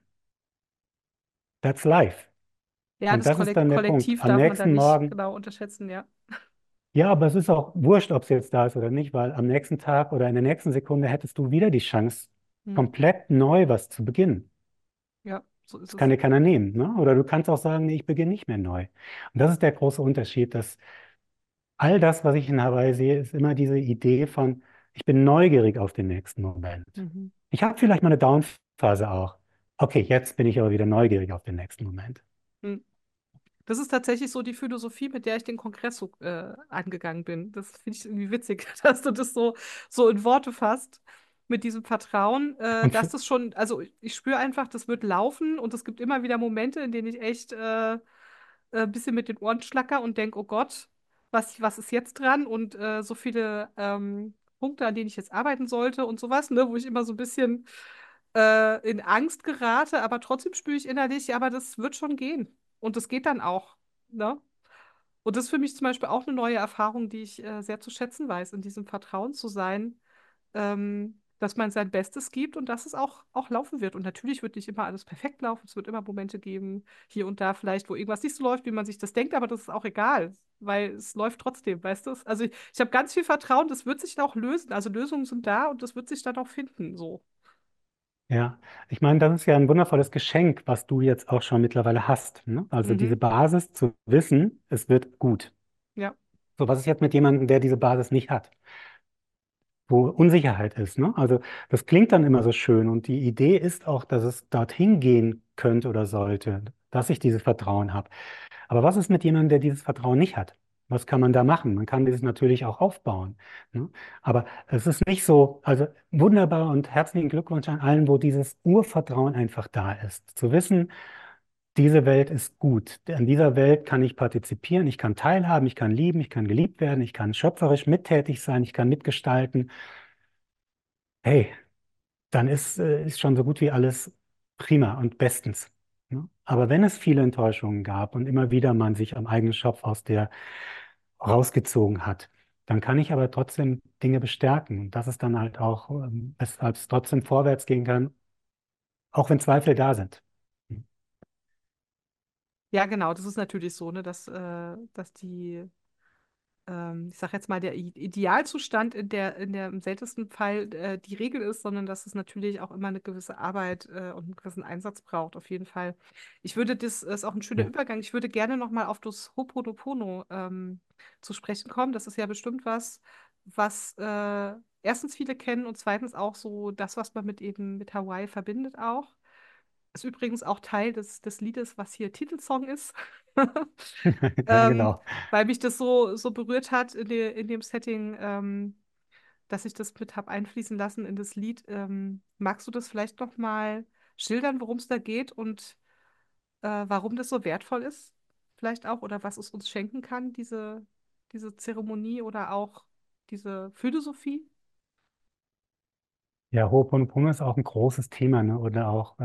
That's life. Ja, Und das das ist dann der Punkt. Kollektiv Am darf man da nächsten nicht Morgen, genau unterschätzen, ja. ja, aber es ist auch wurscht, ob es jetzt da ist oder nicht, weil am nächsten Tag oder in der nächsten Sekunde hättest du wieder die Chance, Hm. komplett neu was zu beginnen. Ja, so ist Das kann es. dir keiner nehmen, ne? Oder du kannst auch sagen, nee, ich beginne nicht mehr neu. Und das ist der große Unterschied, dass all das, was ich in Hawaii sehe, ist immer diese Idee von, ich bin neugierig auf den nächsten Moment. Mhm. Ich habe vielleicht mal eine Down-Phase auch. Okay, jetzt bin ich aber wieder neugierig auf den nächsten Moment. Hm. Das ist tatsächlich so die Philosophie, mit der ich den Kongress so, angegangen bin. Das finde ich irgendwie witzig, dass du das so in Worte fasst, mit diesem Vertrauen, Und dass das schon, also ich spüre einfach, das wird laufen und es gibt immer wieder Momente, in denen ich echt ein bisschen mit den Ohren schlacker und denke, oh Gott, was ist jetzt dran? Und so viele Punkte, an denen ich jetzt arbeiten sollte und sowas, ne, wo ich immer so ein bisschen in Angst gerate, aber trotzdem spüre ich innerlich, ja, aber das wird schon gehen. Und das geht dann auch, ne? Und das ist für mich zum Beispiel auch eine neue Erfahrung, die ich sehr zu schätzen weiß, in diesem Vertrauen zu sein, dass man sein Bestes gibt und dass es auch laufen wird. Und natürlich wird nicht immer alles perfekt laufen. Es wird immer Momente geben, hier und da vielleicht, wo irgendwas nicht so läuft, wie man sich das denkt, aber das ist auch egal, weil es läuft trotzdem, weißt du? Also ich habe ganz viel Vertrauen, das wird sich dann auch lösen. Also Lösungen sind da und das wird sich dann auch finden, so. ja, ich meine, das ist ja ein wundervolles Geschenk, was du jetzt auch schon mittlerweile hast, ne? Also diese Mhm. Basis zu wissen, es wird gut. Ja. So, was ist jetzt mit jemandem, der diese Basis nicht hat, wo Unsicherheit ist, ne? Also das klingt dann immer so schön und die Idee ist auch, dass es dorthin gehen könnte oder sollte, dass ich dieses Vertrauen habe. Aber was ist mit jemandem, der dieses Vertrauen nicht hat? Was kann man da machen? Man kann dieses natürlich auch aufbauen, ne? Aber es ist nicht so, also wunderbar und herzlichen Glückwunsch an allen, wo dieses Urvertrauen einfach da ist. Zu wissen, diese Welt ist gut. An dieser Welt kann ich partizipieren, ich kann teilhaben, ich kann lieben, ich kann geliebt werden, ich kann schöpferisch mittätig sein, ich kann mitgestalten. Hey, dann ist schon so gut wie alles prima und bestens, ne? Aber wenn es viele Enttäuschungen gab und immer wieder man sich am eigenen Schopf aus der rausgezogen hat, dann kann ich aber trotzdem Dinge bestärken. Und das ist dann halt auch, weshalb es trotzdem vorwärts gehen kann, auch wenn Zweifel da sind. Ja, genau, das ist natürlich so, ne, dass die ich sage jetzt mal, der Idealzustand im seltensten Fall die Regel ist, sondern dass es natürlich auch immer eine gewisse Arbeit und einen gewissen Einsatz braucht, auf jeden Fall. Das ist auch ein schöner Ja. Übergang. Ich würde gerne nochmal auf das Ho'oponopono zu sprechen kommen. Das ist ja bestimmt was erstens viele kennen und zweitens auch so das, was man mit Hawaii verbindet auch. Ist übrigens auch Teil des Liedes, was hier Titelsong ist. Ja, Ähm, genau. weil mich das so berührt hat in dem Setting. dass ich das mit habe einfließen lassen in das Lied. Magst du das vielleicht noch mal schildern, worum es da geht und warum das so wertvoll ist? Vielleicht auch, oder was es uns schenken kann, diese Zeremonie oder auch diese Philosophie? Ja, Ho'oponopono ist auch ein großes Thema, ne? Oder auch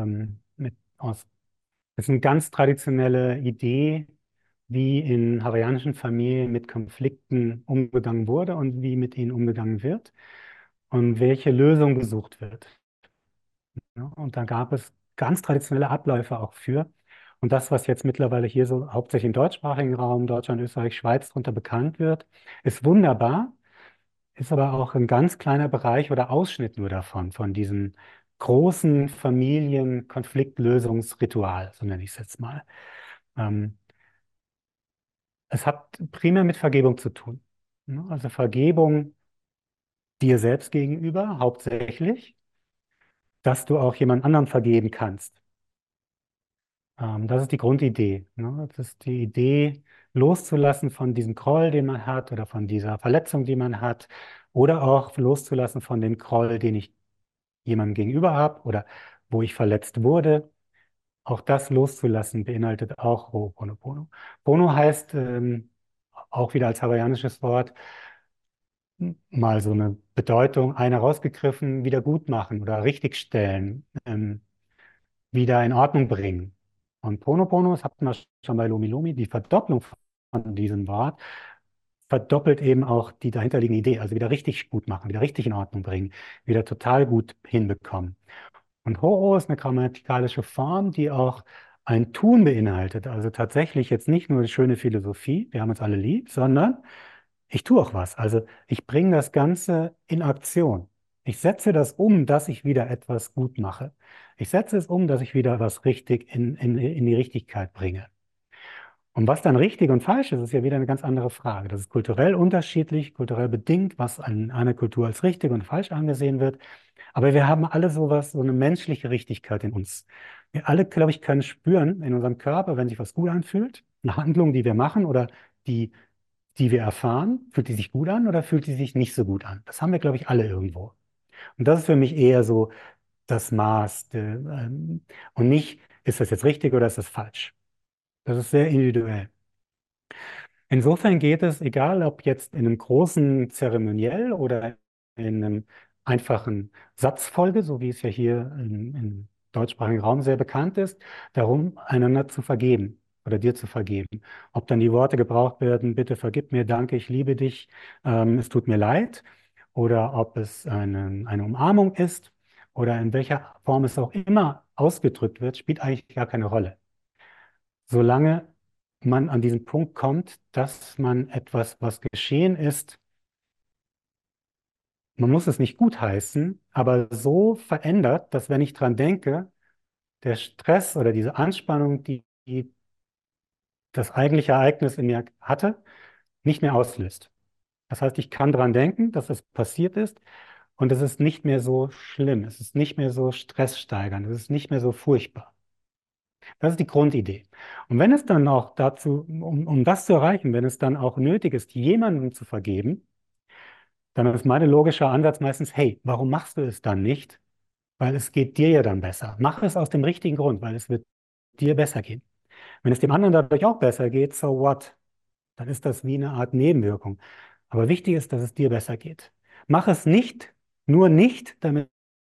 das ist eine ganz traditionelle Idee, wie in hawaiianischen Familien mit Konflikten umgegangen wurde und wie mit ihnen umgegangen wird und welche Lösung gesucht wird. Ja, und da gab es ganz traditionelle Abläufe auch für. Und das, was jetzt mittlerweile hier so hauptsächlich im deutschsprachigen Raum, Deutschland, Österreich, Schweiz darunter bekannt wird, ist wunderbar, ist aber auch ein ganz kleiner Bereich oder Ausschnitt nur davon, von diesem großen Familienkonfliktlösungsritual, so nenne ich es jetzt mal. Ähm, Es hat primär mit Vergebung zu tun. Ne? Also Vergebung dir selbst gegenüber, hauptsächlich, dass du auch jemand anderem vergeben kannst. Das ist die Grundidee. Ne? Das ist die Idee, loszulassen von diesem Groll, den man hat, oder von dieser Verletzung, die man hat, oder auch loszulassen von dem Groll, den ich jemandem gegenüber habe oder wo ich verletzt wurde. Auch das loszulassen beinhaltet auch Ho'oponopono. Pono heißt auch wieder als hawaiianisches Wort mal so eine Bedeutung, eine rausgegriffen, wieder gut machen oder richtigstellen, wieder in Ordnung bringen. Und Pono, das hatten wir schon bei Lomi Lomi, die Verdopplung von diesem Wort verdoppelt eben auch die dahinterliegende Idee, also wieder richtig gut machen, wieder richtig in Ordnung bringen, wieder total gut hinbekommen. Und Ho ist eine grammatikalische Form, die auch ein Tun beinhaltet, also tatsächlich jetzt nicht nur eine schöne Philosophie, wir haben uns alle lieb, sondern ich tue auch was. Also ich bringe das Ganze in Aktion. Ich setze das um, dass ich wieder etwas gut mache. Ich setze es um, dass ich wieder was richtig in die Richtigkeit bringe. Und was dann richtig und falsch ist, ist ja wieder eine ganz andere Frage. Das ist kulturell unterschiedlich, kulturell bedingt, was an einer Kultur als richtig und falsch angesehen wird. Aber wir haben alle sowas, so eine menschliche Richtigkeit in uns. Wir alle, glaube ich, können spüren in unserem Körper, wenn sich was gut anfühlt, eine Handlung, die wir machen oder die die wir erfahren, fühlt die sich gut an oder fühlt die sich nicht so gut an? Das haben wir, glaube ich, alle irgendwo. Und das ist für mich eher so das Maß. Und nicht, ist das jetzt richtig oder ist das falsch? Das ist sehr individuell. Insofern geht es, egal ob jetzt in einem großen Zeremoniell oder in einem einfachen Satzfolge, so wie es ja hier im deutschsprachigen Raum sehr bekannt ist, darum, einander zu vergeben oder dir zu vergeben. Ob dann die Worte gebraucht werden, bitte vergib mir, danke, ich liebe dich, es tut mir leid, oder ob es eine Umarmung ist oder in welcher Form es auch immer ausgedrückt wird, spielt eigentlich gar keine Rolle. Solange man an diesen Punkt kommt, dass man etwas, was geschehen ist, man muss es nicht gutheißen, aber so verändert, dass wenn ich dran denke, der Stress oder diese Anspannung, die das eigentliche Ereignis in mir hatte, nicht mehr auslöst. Das heißt, ich kann dran denken, dass es passiert ist und es ist nicht mehr so schlimm, es ist nicht mehr so stresssteigernd, es ist nicht mehr so furchtbar. Das ist die Grundidee. Und wenn es dann auch dazu, um das zu erreichen, wenn es dann auch nötig ist, jemandem zu vergeben, dann ist mein logischer Ansatz meistens, hey, warum machst du es dann nicht? Weil es geht dir ja dann besser. Mach es aus dem richtigen Grund, weil es wird dir besser gehen. Wenn es dem anderen dadurch auch besser geht, so what? Dann ist das wie eine Art Nebenwirkung. Aber wichtig ist, dass es dir besser geht. Mach es nicht, nur nicht, damit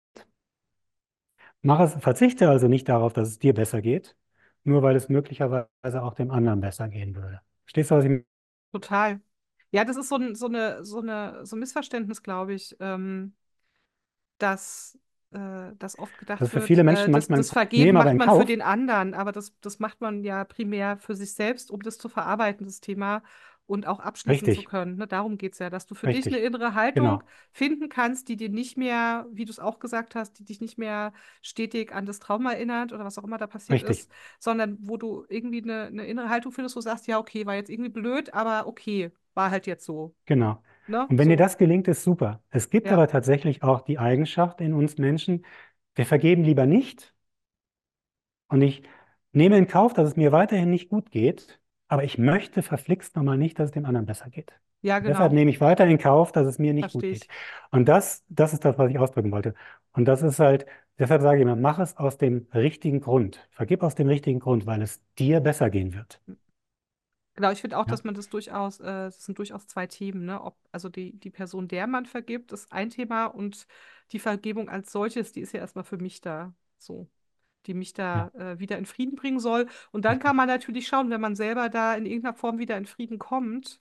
verzichte also nicht darauf, dass es dir besser geht, nur weil es möglicherweise auch dem anderen besser gehen würde. Verstehst du, was ich meine? Total. Ja, das ist so ein Missverständnis, glaube ich, dass, dass oft Das gedacht ist für wird, viele Menschen manchmal ein das Vergeben Problem, aber macht in man für Kauf. den anderen, aber das macht man ja primär für sich selbst, um das zu verarbeiten, das Thema, und auch abschließen zu Richtig, können. Ne? Darum geht es ja, dass du für dich eine richtig. innere Haltung Genau, finden kannst, die dir nicht mehr, wie du es auch gesagt hast, die dich nicht mehr stetig an das Trauma erinnert oder was auch immer da passiert richtig, ist, sondern wo du irgendwie eine innere Haltung findest, wo du sagst, ja, okay, war jetzt irgendwie blöd, aber okay, war halt jetzt so. genau. Ne? Und wenn dir So, das gelingt, ist super. Es gibt ja. aber tatsächlich auch die Eigenschaft in uns Menschen, wir vergeben lieber nicht. Und ich nehme in Kauf, dass es mir weiterhin nicht gut geht, aber ich möchte verflixt nochmal nicht, dass es dem anderen besser geht. Ja, Deshalb genau. nehme ich weiter in Kauf, dass es mir nicht gut Verstehe geht. ich. Und das ist das, was ich ausdrücken wollte. Und das ist halt, deshalb sage ich immer, mach es aus dem richtigen Grund. Vergib aus dem richtigen Grund, weil es dir besser gehen wird. Genau, ich finde auch, Ja, dass man das durchaus, das sind durchaus zwei Themen, ne? Also die Person, der man vergibt, ist ein Thema und die Vergebung als solches, die ist ja erstmal für mich da, so, die mich da ja, wieder in Frieden bringen soll. Und dann kann richtig. man natürlich schauen, wenn man selber da in irgendeiner Form wieder in Frieden kommt,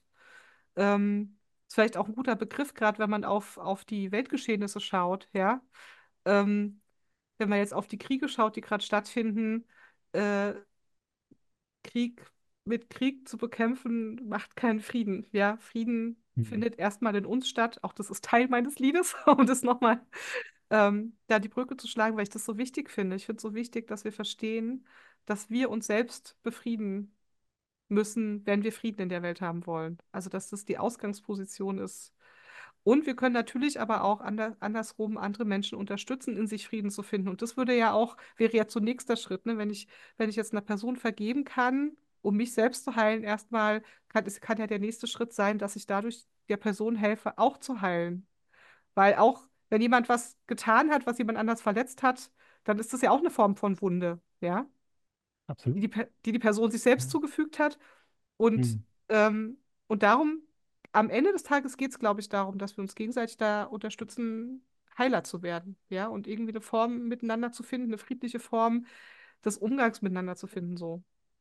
ist vielleicht auch ein guter Begriff, gerade wenn man auf die Weltgeschehnisse schaut, ja. Ähm, wenn man jetzt auf die Kriege schaut, die gerade stattfinden, äh, Krieg mit Krieg zu bekämpfen, macht keinen Frieden. Ja, Frieden Mhm. findet erstmal in uns statt. Auch das ist Teil meines Liedes, um das nochmal da die Brücke zu schlagen, weil ich das so wichtig finde. Ich finde es so wichtig, dass wir verstehen, dass wir uns selbst befrieden müssen, wenn wir Frieden in der Welt haben wollen. Also, dass das die Ausgangsposition ist. Und wir können natürlich aber auch andersrum andere Menschen unterstützen, in sich Frieden zu finden. Und das wäre ja zunächst der Schritt, ne? Wenn ich jetzt einer Person vergeben kann, um mich selbst zu heilen, erstmal kann ja der nächste Schritt sein, dass ich dadurch der Person helfe, auch zu heilen. Weil auch, wenn jemand was getan hat, was jemand anders verletzt hat, dann ist das ja auch eine Form von Wunde, ja? Absolut. Die Person sich selbst zugefügt hat. Und, Mhm. ähm, und darum, am Ende des Tages geht es, glaube ich, darum, dass wir uns gegenseitig da unterstützen, heiler zu werden, ja, und irgendwie eine Form miteinander zu finden, eine friedliche Form des Umgangs miteinander zu finden, so.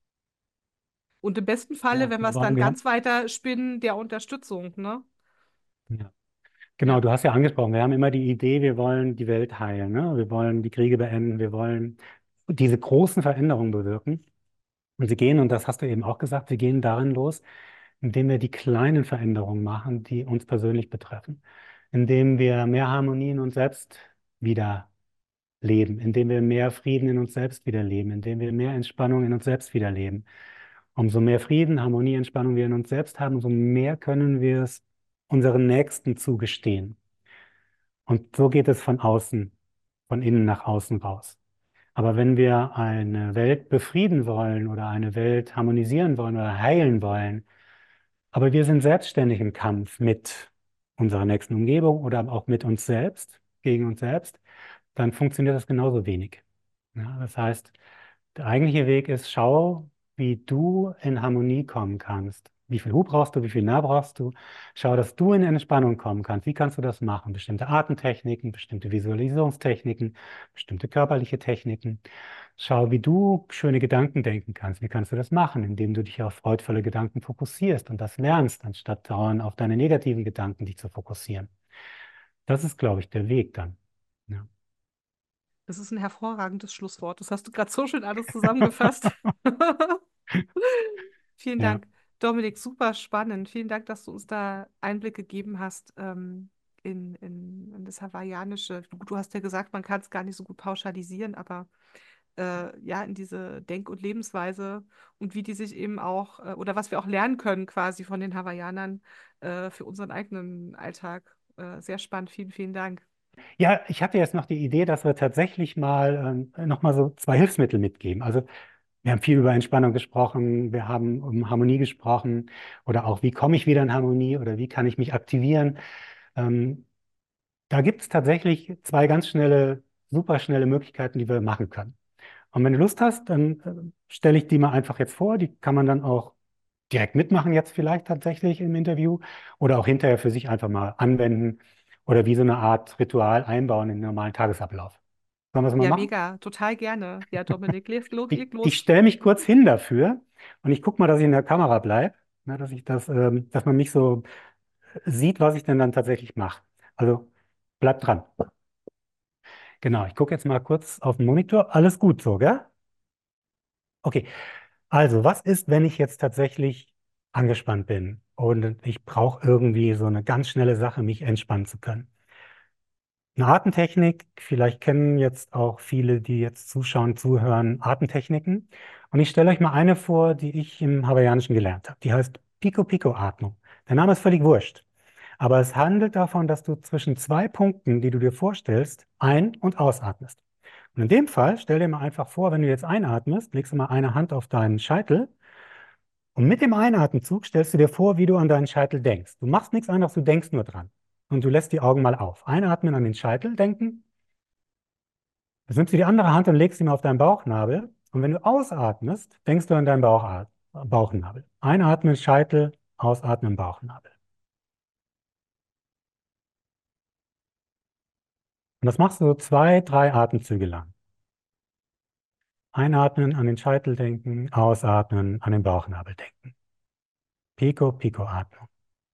Und im besten Falle, Ja, wenn wir wir es dann wollen, wir haben, ganz weiter spinnen, der Unterstützung, ne? ja. Genau, Ja. du hast ja angesprochen, wir haben immer die Idee, wir wollen die Welt heilen, ne? Wir wollen die Kriege beenden, wir wollen diese großen Veränderungen bewirken. Und sie gehen, und das hast du eben auch gesagt, sie gehen darin los, indem wir die kleinen Veränderungen machen, die uns persönlich betreffen, indem wir mehr Harmonie in uns selbst wieder leben, indem wir mehr Frieden in uns selbst wieder leben, indem wir mehr Entspannung in uns selbst wieder leben. Umso mehr Frieden, Harmonie, Entspannung wir in uns selbst haben, umso mehr können wir es unseren Nächsten zugestehen. Und so geht es von außen, von innen nach außen raus. Aber wenn wir eine Welt befrieden wollen oder eine Welt harmonisieren wollen oder heilen wollen, aber wir sind selbstständig im Kampf mit unserer nächsten Umgebung oder auch mit uns selbst, gegen uns selbst, dann funktioniert das genauso wenig. Ja, das heißt, der eigentliche Weg ist, schau, wie du in Harmonie kommen kannst. Wie viel Hu brauchst du, wie viel nah brauchst du? Schau, dass du in Entspannung kommen kannst. Wie kannst du das machen? Bestimmte Atemtechniken, bestimmte Visualisierungstechniken, bestimmte körperliche Techniken. Schau, wie du schöne Gedanken denken kannst. Wie kannst du das machen? Indem du dich auf freudvolle Gedanken fokussierst und das lernst, anstatt dauernd auf deine negativen Gedanken dich zu fokussieren. Das ist, glaube ich, der Weg dann. Ja. Das ist ein hervorragendes Schlusswort. Das hast du gerade so schön alles zusammengefasst. Vielen Ja. Dank. Dominik, super spannend. Vielen Dank, dass du uns da Einblick gegeben hast in das Hawaiianische. Du hast ja gesagt, man kann es gar nicht so gut pauschalisieren, aber ja, in diese Denk- und Lebensweise und wie die sich eben auch, oder was wir auch lernen können quasi von den Hawaiianern für unseren eigenen Alltag. Sehr spannend. Vielen, vielen Dank. Ja, ich hatte jetzt noch die Idee, dass wir tatsächlich noch mal so zwei Hilfsmittel mitgeben. Also wir haben viel über Entspannung gesprochen, wir haben um Harmonie gesprochen oder auch, wie komme ich wieder in Harmonie oder wie kann ich mich aktivieren. Ähm, Da gibt es tatsächlich zwei ganz schnelle, super schnelle Möglichkeiten, die wir machen können. Und wenn du Lust hast, dann stelle ich die mal einfach jetzt vor. Die kann man dann auch direkt mitmachen, jetzt vielleicht tatsächlich im Interview oder auch hinterher für sich einfach mal anwenden oder wie so eine Art Ritual einbauen in den normalen Tagesablauf. Sollen wir es mal Ja, machen? mega, total gerne. Ja, Dominik, leg Ich los. stelle mich kurz hin dafür und ich gucke mal, dass ich in der Kamera bleibe, ne, dass man mich so sieht, was ich denn dann tatsächlich mache. Also bleibt dran. Genau, ich gucke jetzt mal kurz auf den Monitor. Alles gut so, gell? Okay, also was ist, wenn ich jetzt tatsächlich angespannt bin und ich brauche irgendwie so eine ganz schnelle Sache, mich entspannen zu können? Eine Atemtechnik, vielleicht kennen jetzt auch viele, die jetzt zuschauen, zuhören, Atemtechniken. Und ich stelle euch mal eine vor, die ich im Hawaiianischen gelernt habe. Die heißt Pico-Pico-Atmung. Der Name ist völlig wurscht. Aber es handelt davon, dass du zwischen zwei Punkten, die du dir vorstellst, ein- und ausatmest. Und in dem Fall, stell dir mal einfach vor, wenn du jetzt einatmest, legst du mal eine Hand auf deinen Scheitel Und mit dem Einatemzug stellst du dir vor, wie du an deinen Scheitel denkst. Du machst nichts anderes, du denkst nur dran. Und du lässt die Augen mal auf. Einatmen, an den Scheitel denken. Jetzt nimmst du die andere Hand und legst sie mal auf deinen Bauchnabel. Und wenn du ausatmest, denkst du an deinen Bauchnabel. Einatmen, Scheitel, ausatmen, Bauchnabel. Und das machst du so 2, 3 Atemzüge lang. Einatmen, an den Scheitel denken, ausatmen, an den Bauchnabel denken. Pico, Pico, Atmung.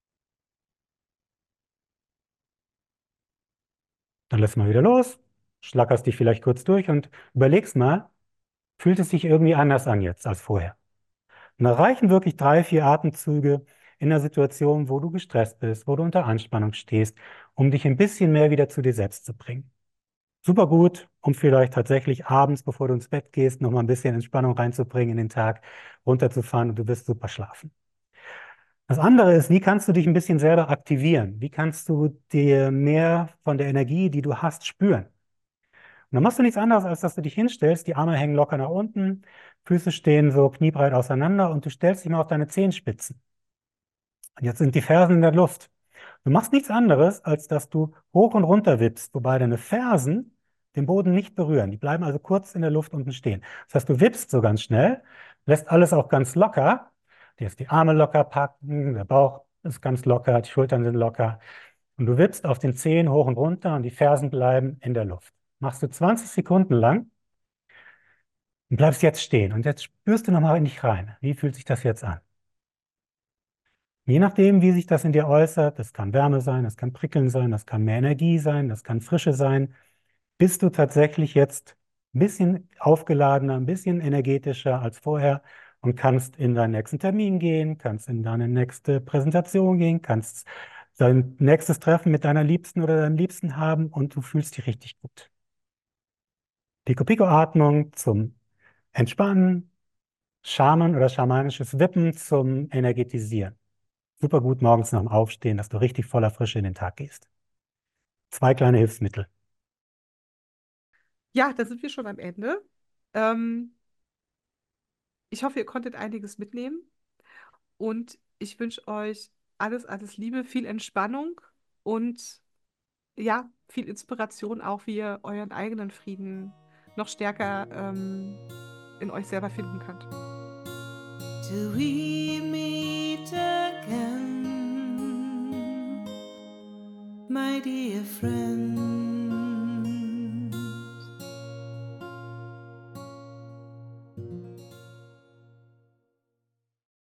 Dann lässt mal wieder los, schlackerst dich vielleicht kurz durch und überlegst mal, fühlt es sich irgendwie anders an jetzt als vorher? Und da reichen wirklich 3, 4 Atemzüge in der Situation, wo du gestresst bist, wo du unter Anspannung stehst, um dich ein bisschen mehr wieder zu dir selbst zu bringen. Super gut, um vielleicht tatsächlich abends, bevor du ins Bett gehst, nochmal ein bisschen Entspannung reinzubringen in den Tag, runterzufahren und du wirst super schlafen. Das andere ist, wie kannst du dich ein bisschen selber aktivieren? Wie kannst du dir mehr von der Energie, die du hast, spüren? Und dann machst du nichts anderes, als dass du dich hinstellst, die Arme hängen locker nach unten, Füße stehen so kniebreit auseinander und du stellst dich mal auf deine Zehenspitzen. Und jetzt sind die Fersen in der Luft. Du machst nichts anderes, als dass du hoch und runter wippst, wobei deine Fersen den Boden nicht berühren. Die bleiben also kurz in der Luft unten stehen. Das heißt, du wippst so ganz schnell, lässt alles auch ganz locker. Jetzt die Arme locker packen, der Bauch ist ganz locker, die Schultern sind locker. Und du wippst auf den Zehen hoch und runter und die Fersen bleiben in der Luft. Machst du 20 Sekunden lang und bleibst jetzt stehen. Und jetzt spürst du nochmal in dich rein. Wie fühlt sich das jetzt an? Je nachdem, wie sich das in dir äußert, das kann Wärme sein, das kann Prickeln sein, das kann mehr Energie sein, das kann Frische sein, bist du tatsächlich jetzt ein bisschen aufgeladener, ein bisschen energetischer als vorher und kannst in deinen nächsten Termin gehen, kannst in deine nächste Präsentation gehen, kannst dein nächstes Treffen mit deiner Liebsten oder deinem Liebsten haben und du fühlst dich richtig gut. Pico-Pico-Atmung zum Entspannen, Schaman oder schamanisches Wippen zum Energetisieren. Super gut morgens nach dem Aufstehen, dass du richtig voller Frische in den Tag gehst. 2 kleine Hilfsmittel. Ja, da sind wir schon am Ende. Ähm, Ich hoffe, ihr konntet einiges mitnehmen und ich wünsche euch alles, alles Liebe, viel Entspannung und ja, viel Inspiration auch, wie ihr euren eigenen Frieden noch stärker in euch selber finden könnt. Till we meet again, my dear friend.